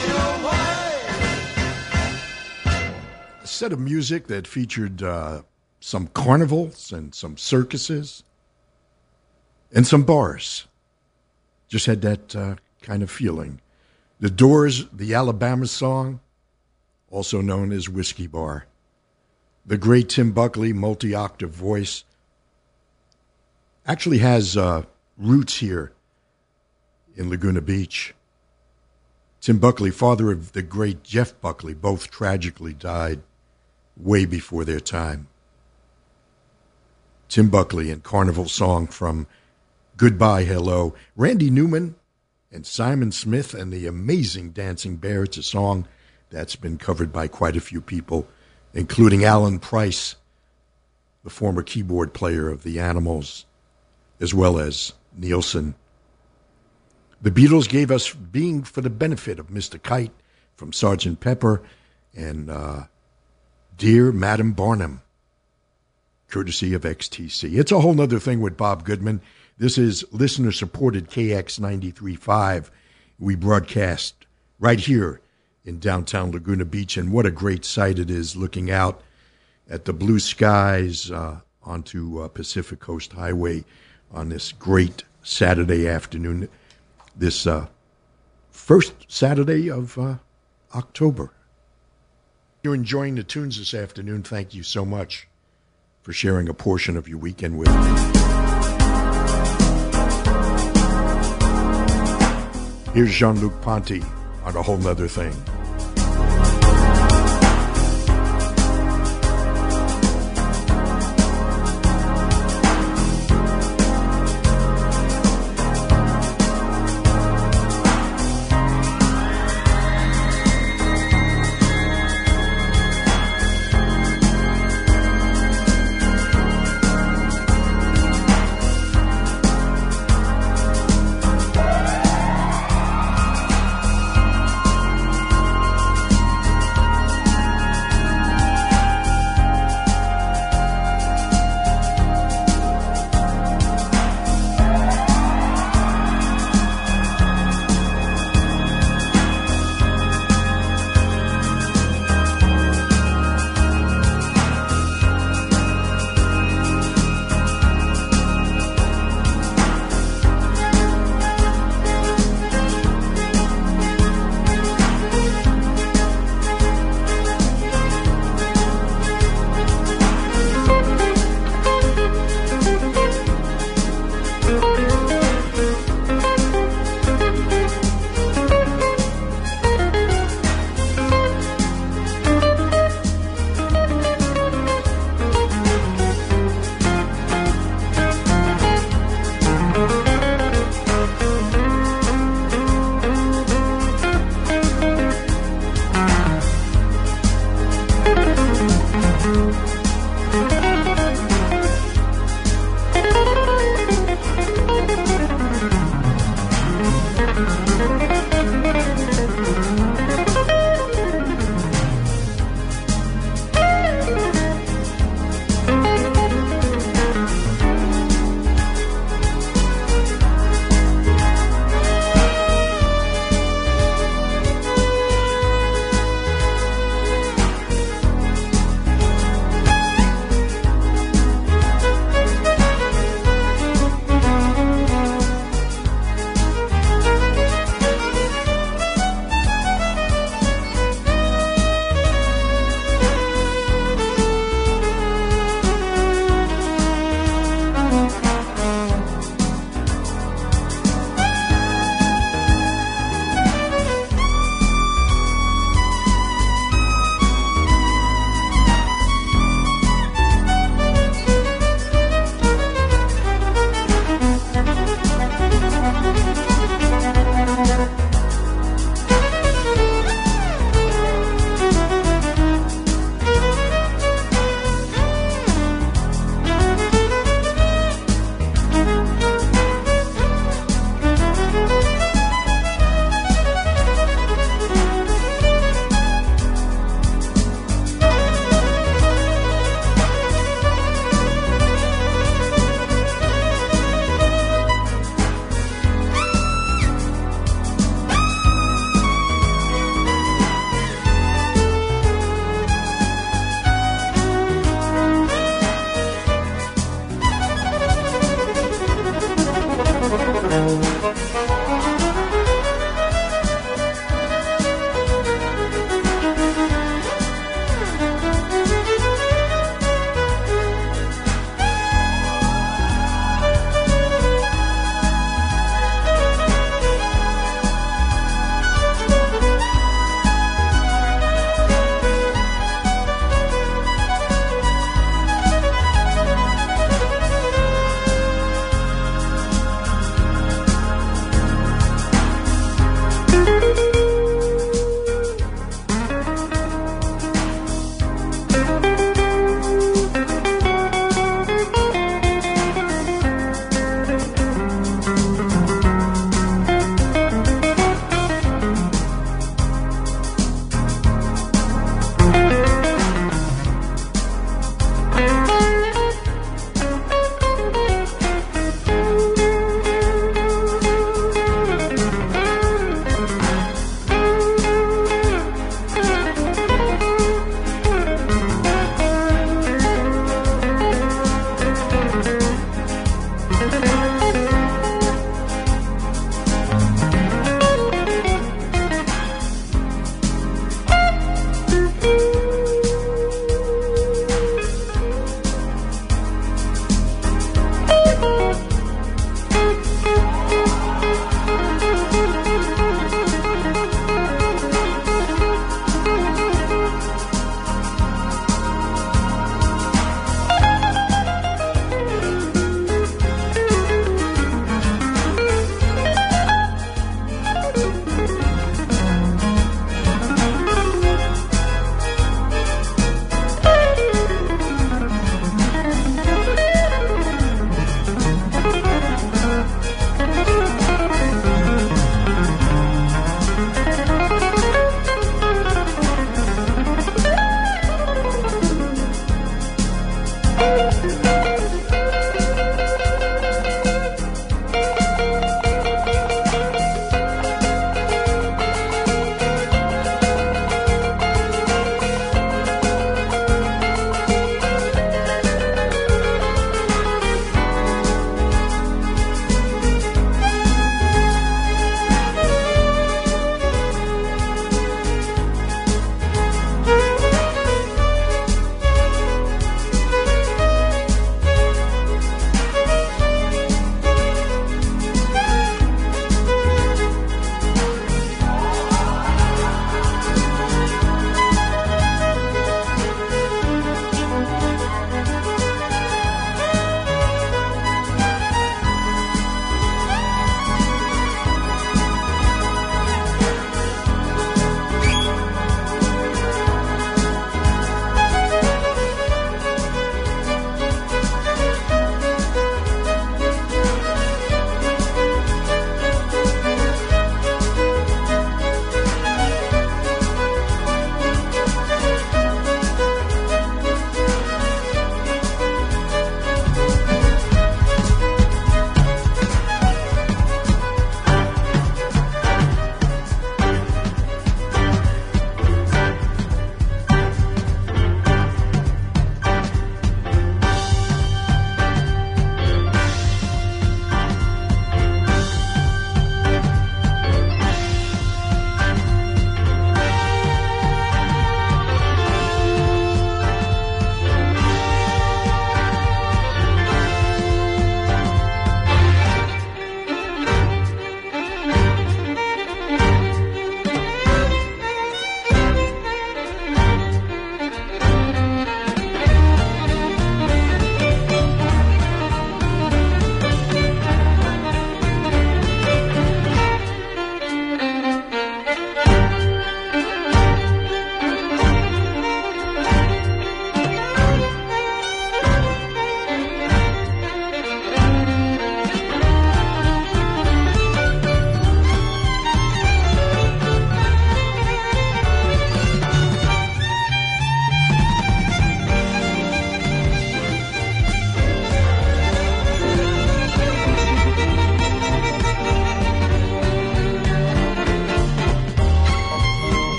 you know why. A set of music that featured uh, some carnivals and some circuses and some bars. Just had that uh, kind of feeling. The Doors, the Alabama song, also known as Whiskey Bar. The great Tim Buckley, multi-octave voice, actually has uh, roots here in Laguna Beach. Tim Buckley, father of the great Jeff Buckley, both tragically died way before their time. Tim Buckley and Carnival song from Goodbye Hello. Randy Newman and Simon Smith and the Amazing Dancing Bear. It's a song that's been covered by quite a few people, including Alan Price the former keyboard player of the Animals, as well as Nielsen. The Beatles gave us Being for the Benefit of Mister Kite from Sergeant Pepper, and uh, Dear Madam Barnum, courtesy of X T C. It's a whole nother thing with Bob Goodman. This is listener-supported K X ninety-three point five. We broadcast right here in downtown Laguna Beach, and what a great sight it is looking out at the blue skies uh, onto uh, Pacific Coast Highway on this great Saturday afternoon, this uh, first Saturday of uh, October. If you're enjoying the tunes this afternoon, thank you so much for sharing a portion of your weekend with me. Here's Jean-Luc Ponty on A Whole Nother Thing. Thank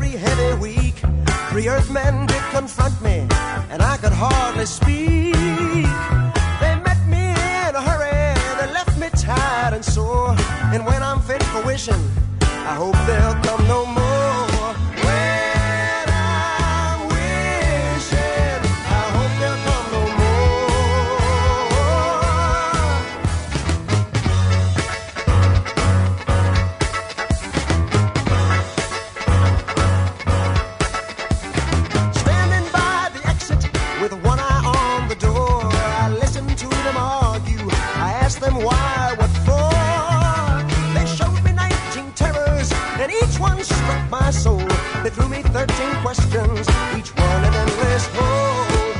very heavy week, three earthmen did confront me, and I could hardly speak. They met me in a hurry, they left me tired and sore, and when I'm fit for wishing, I hope they'll come no more. When I'm wishing, I hope they'll come no Standing by the exit with one eye on the door, I listened to them argue. I asked them why, what for. They showed me nineteen terrors, and each one struck my soul. They threw me thirteen questions, each one an endless hole.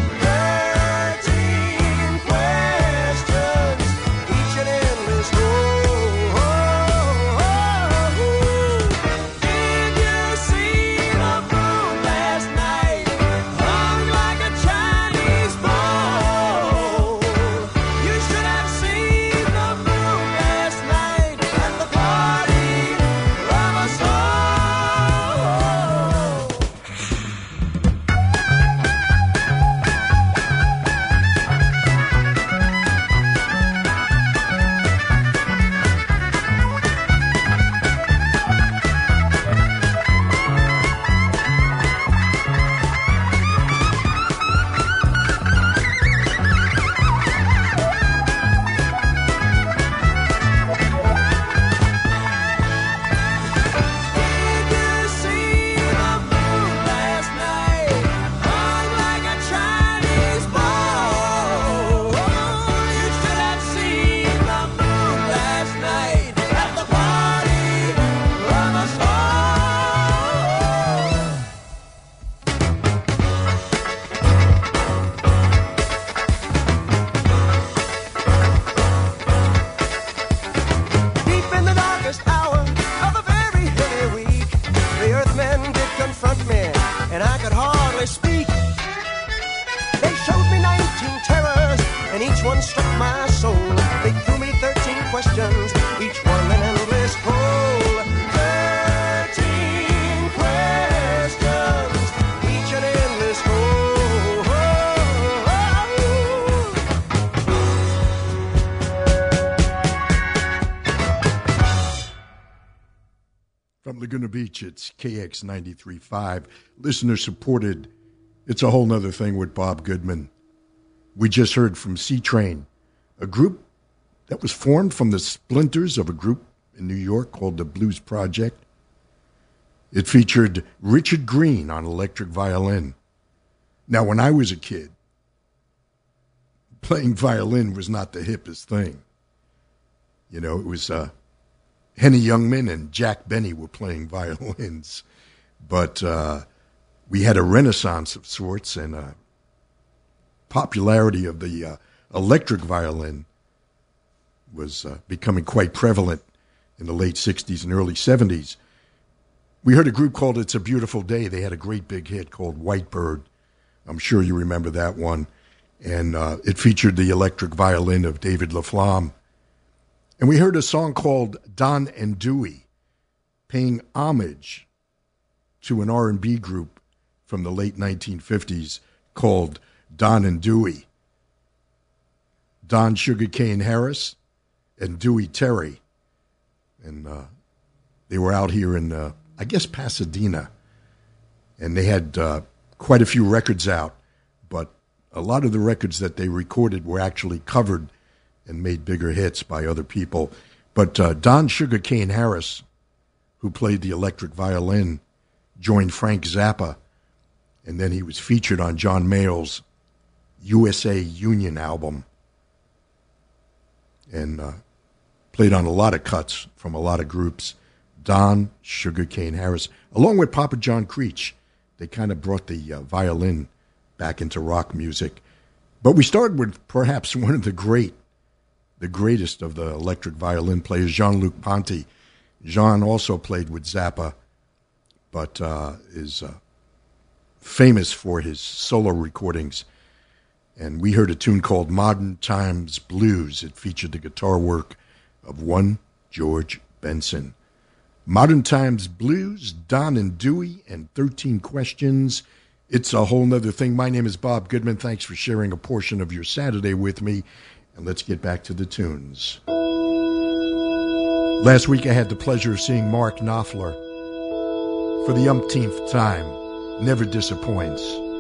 Thirteen questions, each an endless hole. Did you see the moon last night? Hung like a Chinese ball. You should have seen the moon last night at the party of us all. Did you see the moon last night? Hung like a Chinese ball. You should have seen the moon last night at the party of us Deep in the darkest hour of a very heavy week, the earthmen did confront me, and I could hardly speak. They showed me nineteen terrors, and each one struck my soul. They threw me thirteen questions, each one an endless hole. Thirteen questions, each an endless hole. From Laguna Beach, it's K X ninety-three point five. Listener supported. It's a whole nother thing with Bob Goodman. We just heard from C-Train, a group that was formed from the splinters of a group in New York called the Blues Project. It featured Richard Green on electric violin. Now, when I was a kid, playing violin was not the hippest thing. You know, it was uh, Henny Youngman and Jack Benny were playing violins. But uh, we had a renaissance of sorts, and a popularity of the uh, electric violin was uh, becoming quite prevalent in the late sixties and early seventies. We heard a group called It's a Beautiful Day. They had a great big hit called White Bird. I'm sure you remember that one. And uh, it featured the electric violin of David LaFlamme. And we heard a song called Don and Dewey, paying homage to an R and B group from the late nineteen fifties called Don and Dewey. Don Sugarcane Harris and Dewey Terry. And uh, they were out here in, uh, I guess, Pasadena. And they had uh, quite a few records out, but a lot of the records that they recorded were actually covered and made bigger hits by other people. But uh, Don Sugarcane Harris, who played the electric violin, joined Frank Zappa, and then he was featured on John Mayall's U S A Union album, and uh, played on a lot of cuts from a lot of groups. Don Sugarcane Harris, along with Papa John Creech, they kind of brought the uh, violin back into rock music. But we started with perhaps one of the great, the greatest of the electric violin players, Jean-Luc Ponty. Jean also played with Zappa, but uh, is uh, famous for his solo recordings. And we heard a tune called Modern Times Blues. It featured the guitar work of one George Benson. Modern Times Blues, Don and Dewey, and thirteen Questions. It's a whole nother thing. My name is Bob Goodman. Thanks for sharing a portion of your Saturday with me. And let's get back to the tunes. Last week I had the pleasure of seeing Mark Knopfler for the umpteenth time. Never disappoints.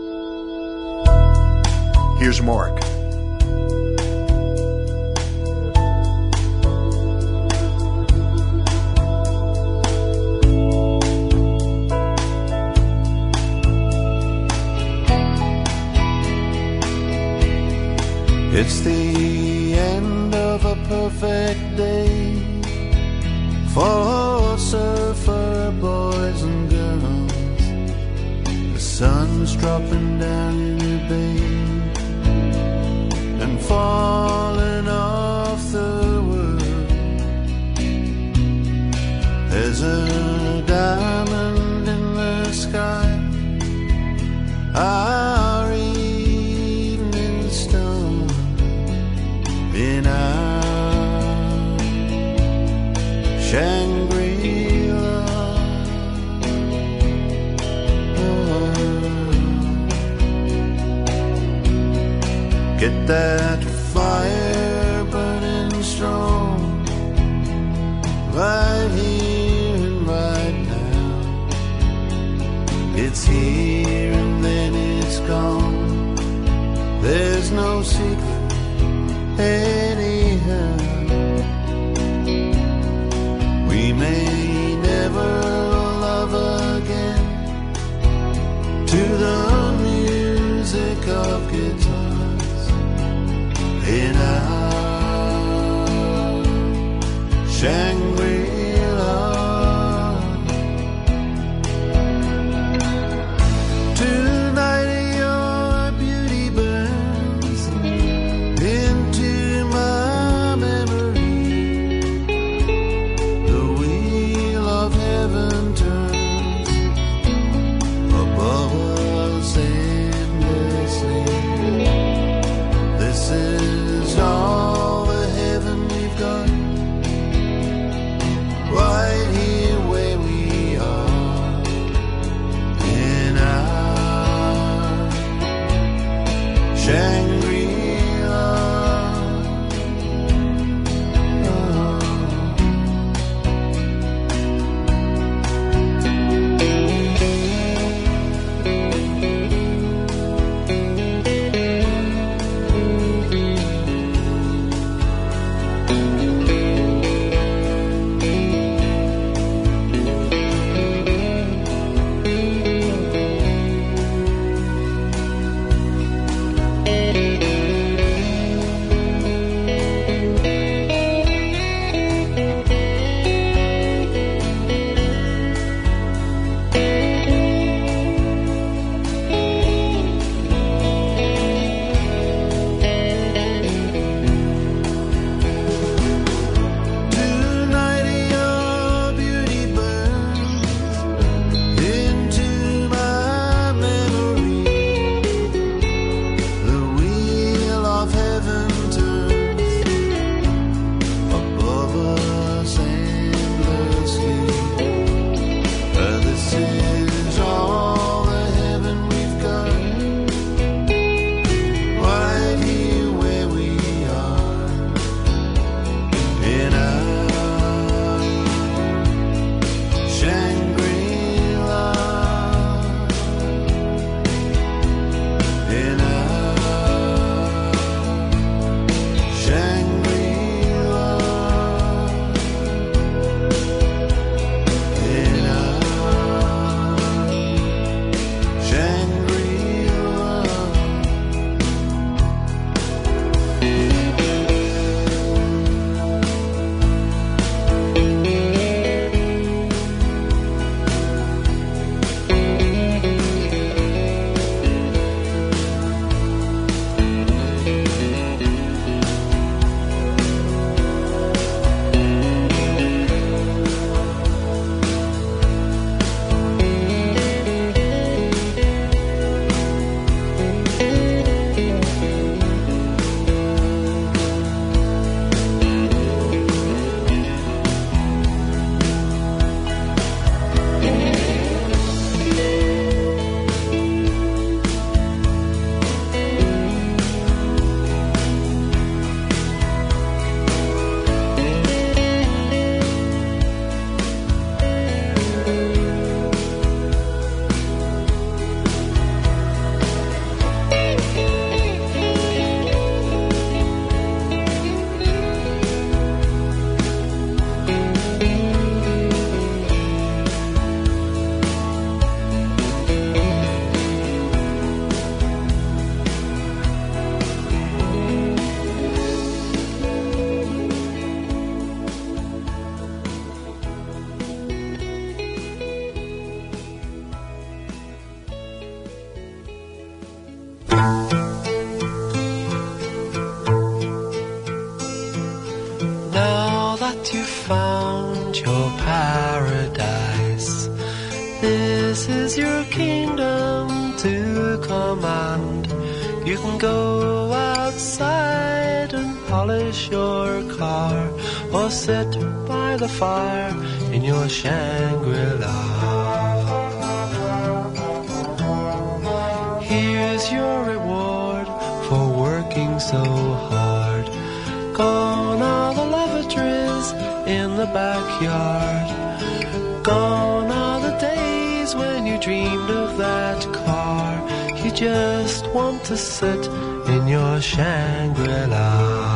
Here's Mark. It's the end of a perfect day for surfer boys and girls. The sun's dropping down in the bay and falling off the world. There's a diamond in the sky. Our evening star in our Shangri-La. Oh. Get that fire burning strong right here and right now. It's here and then it's gone. There's no secret anyhow. We may never love again to the music of guitars in our Shangri-La. Tonight your beauty burns into my memory. The wheel of heaven turns above us want your paradise. This is your kingdom to command. You can go outside and polish your car, or sit by the fire in your Shangri-La. Here's your reward for working so hard. Gone are the lavatories in the backyard. Gone are the days when you dreamed of that car. You just want to sit in your Shangri-La.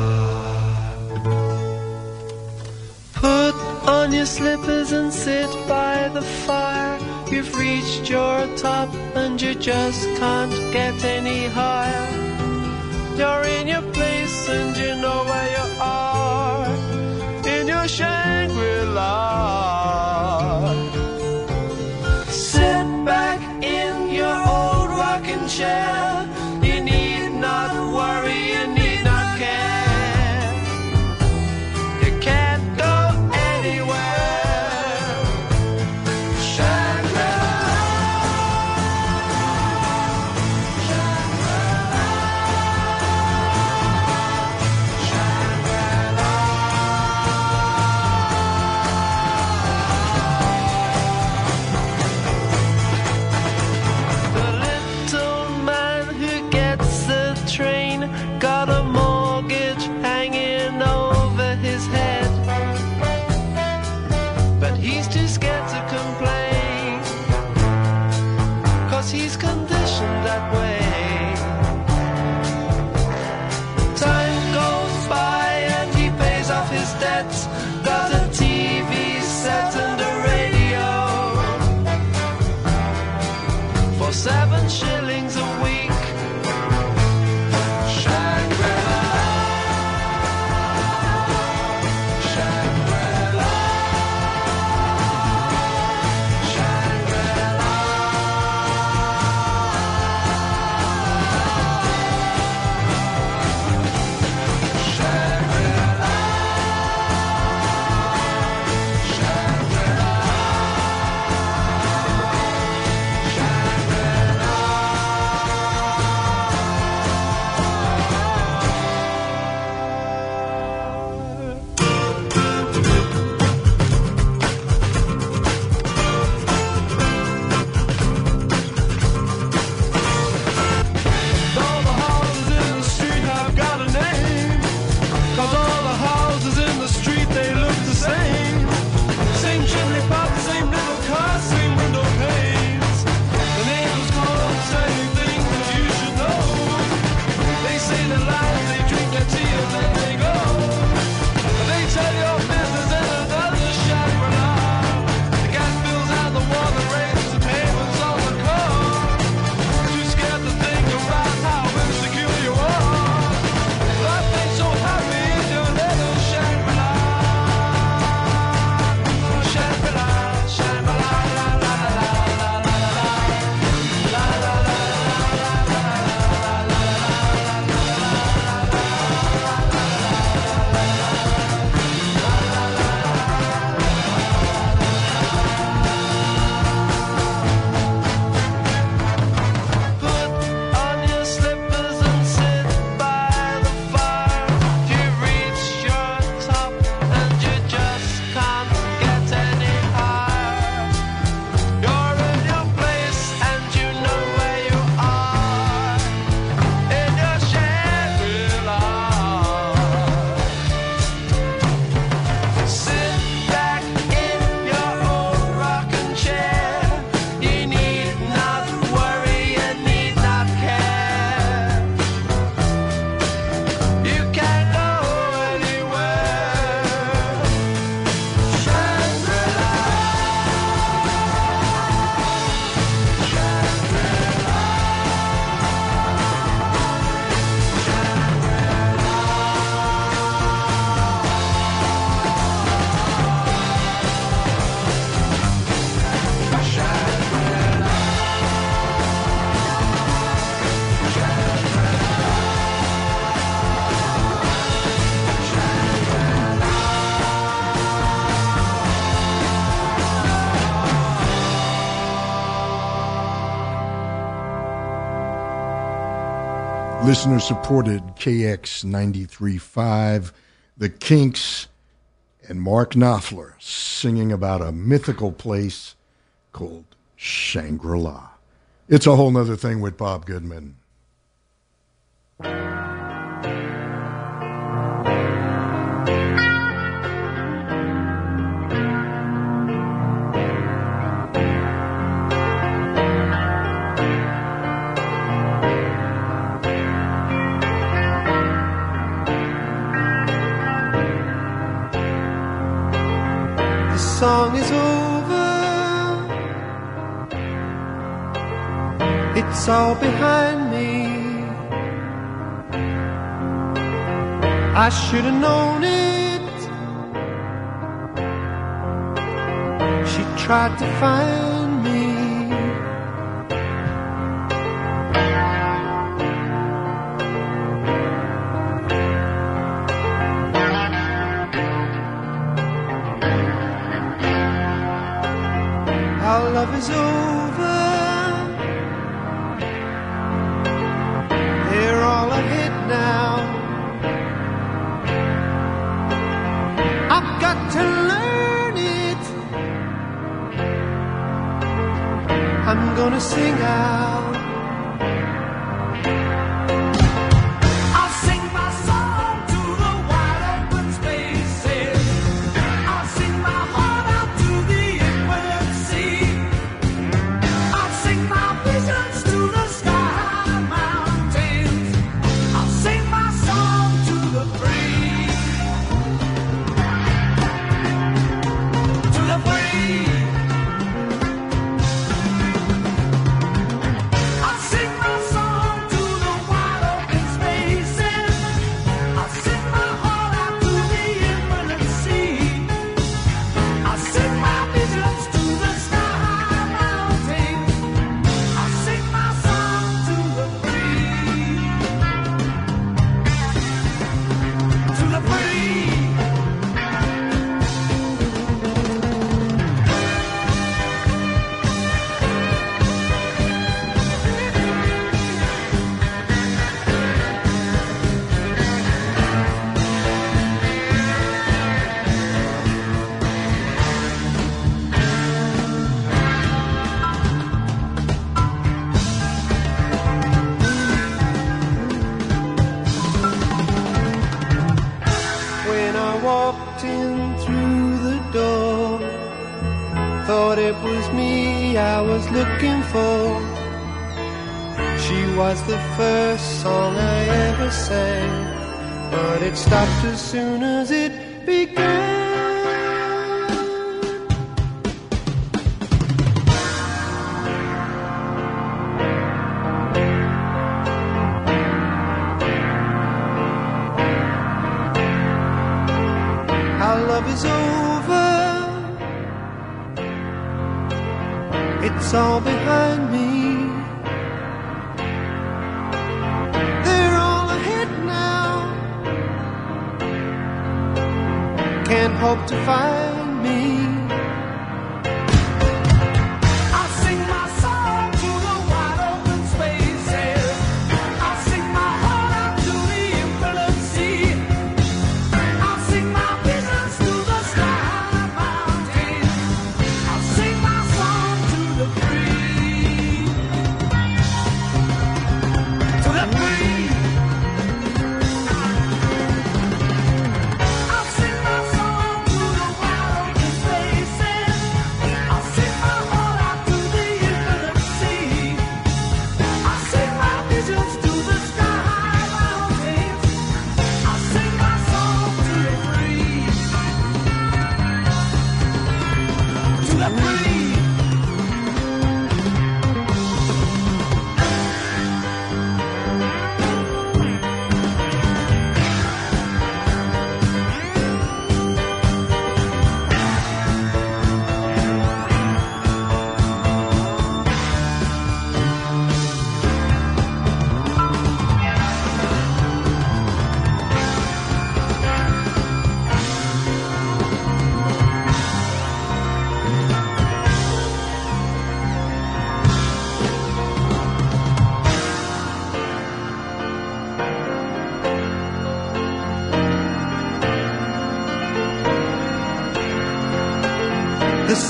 Put on your slippers and sit by the fire. You've reached your top and you just can't get any higher. You're in your place and you know where you are, in your Shangri-La. Sit back in your old rocking chair. You need not worry, you need not care. You can't go anywhere. Shangri-La. The little man who gets the train got a mortgage hanging over his head, but he's too scared to complain, 'cause he's conditioned that way. Time goes by and he pays off his debts, got a T V set and a radio for seven shillings a week. Shangri-La. Shangri-La. Shangri-La. Shangri-La. Shangri-La. Listener supported K X ninety-three point five, The Kinks, and Mark Knopfler singing about a mythical place called Shangri-La. It's a whole nother thing with Bob Goodman. The song is over, it's all behind me. I should have known it. She tried to find me. Our love is over. They're all ahead now. I've got to learn it. I'm gonna sing out. I'll sing my song to the wide open spaces. I'll sing my heart out to the infinite sea. I'll sing my visions to the sky mountains. I'll sing my song to the free. To the free. I'll sing my song to the wide open spaces. I'll sing my heart out to the infinite sea. I'll sing my visions to the sky mountains. I'll sing my song to the free. To the free. When I walked in through the door, thought it was me I was looking for. She was the first song I ever sang, but it stopped as soon as it began. Our love is over, it's all behind me. They're all ahead now, can't hope to find me. I'll sing my song to the wide open spaces. I'll sing my heart out to the infinite sea. I'll sing my visions to the sky mountains. I'll sing my song to the free. To the free. I'll sing my song to the wide open spaces.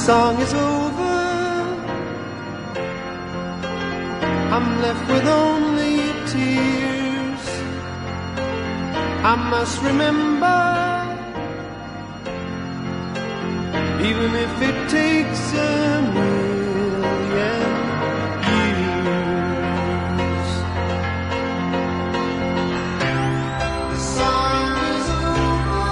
song is over. I'm left with only tears. I must remember, even if it takes a million years. The song is over.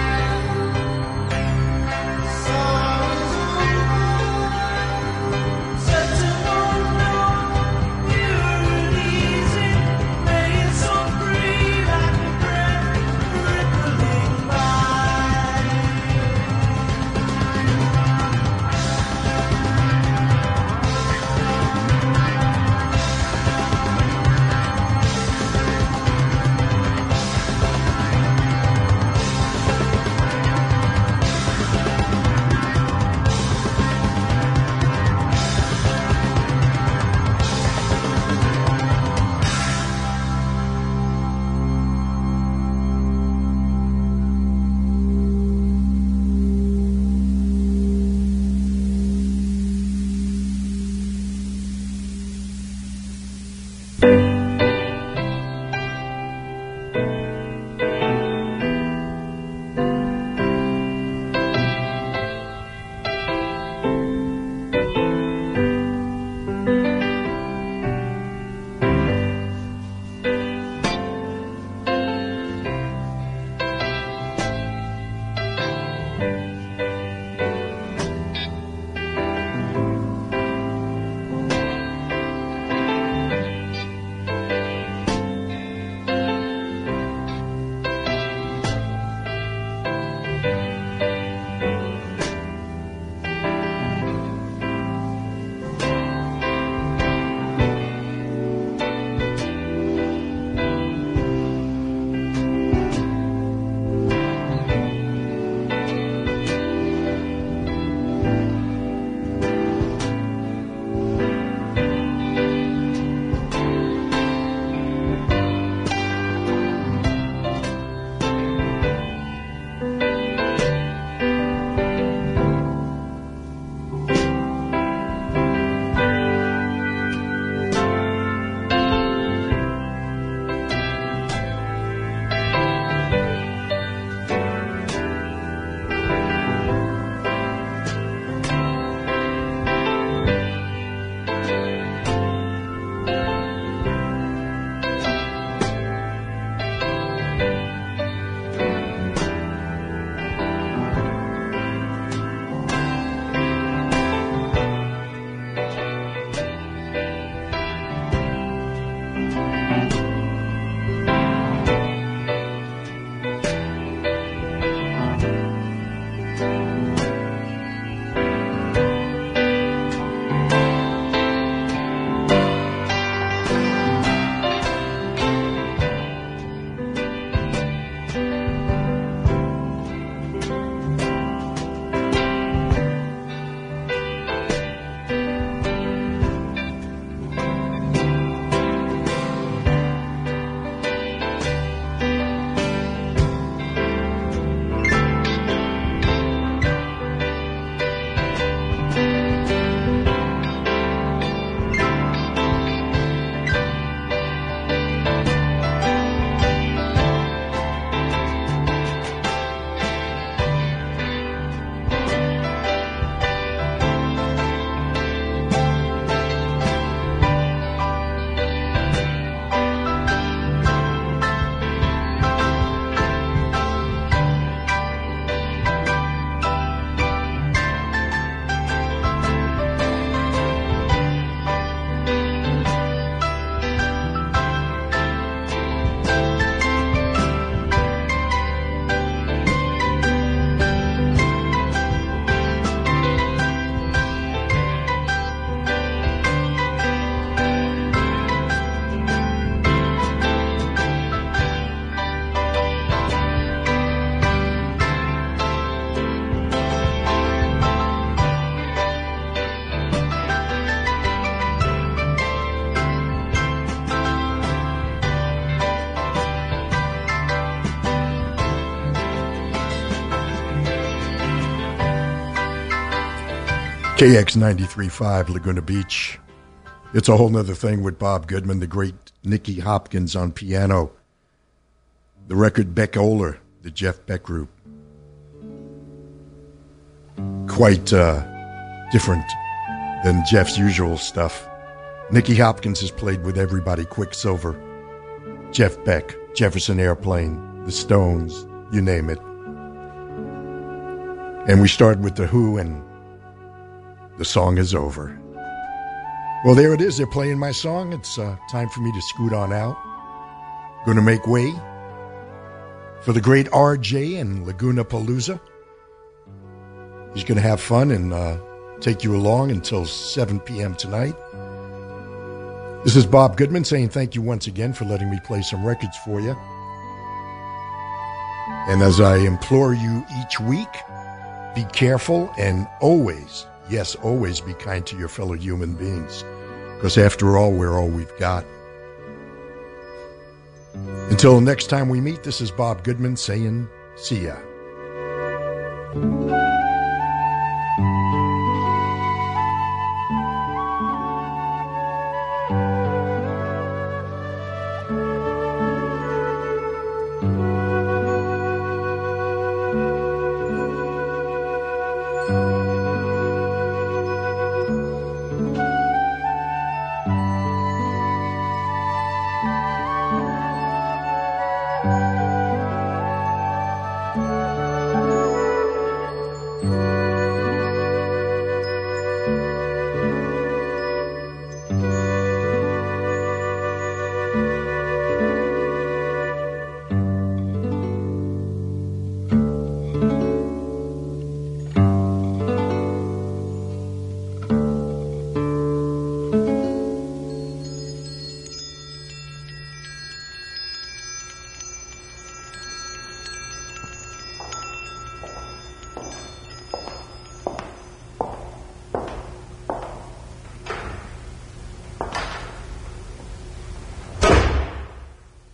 The song is over. Such a long, long, pure and easy, made so free like a breath rippling by. K X ninety-three point five, Laguna Beach. It's a whole nother thing with Bob Goodman, the great Nicky Hopkins on piano, the record Beck Oler, the Jeff Beck Group. Quite uh, different than Jeff's usual stuff. Nicky Hopkins has played with everybody, Quicksilver, Jeff Beck, Jefferson Airplane, the Stones, you name it. And we started with The Who, and the song is over. Well, there it is. They're playing my song. It's uh, time for me to scoot on out. Going to make way for the great R J and Laguna Palooza. He's going to have fun and uh, take you along until seven p.m. tonight. This is Bob Goodman saying thank you once again for letting me play some records for you. And as I implore you each week, be careful and always, yes, always be kind to your fellow human beings. Because after all, we're all we've got. Until next time we meet, this is Bob Goodman saying, see ya.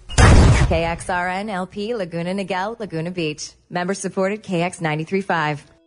K X R N L P, Laguna Niguel, Laguna Beach. Member supported K X ninety-three point five.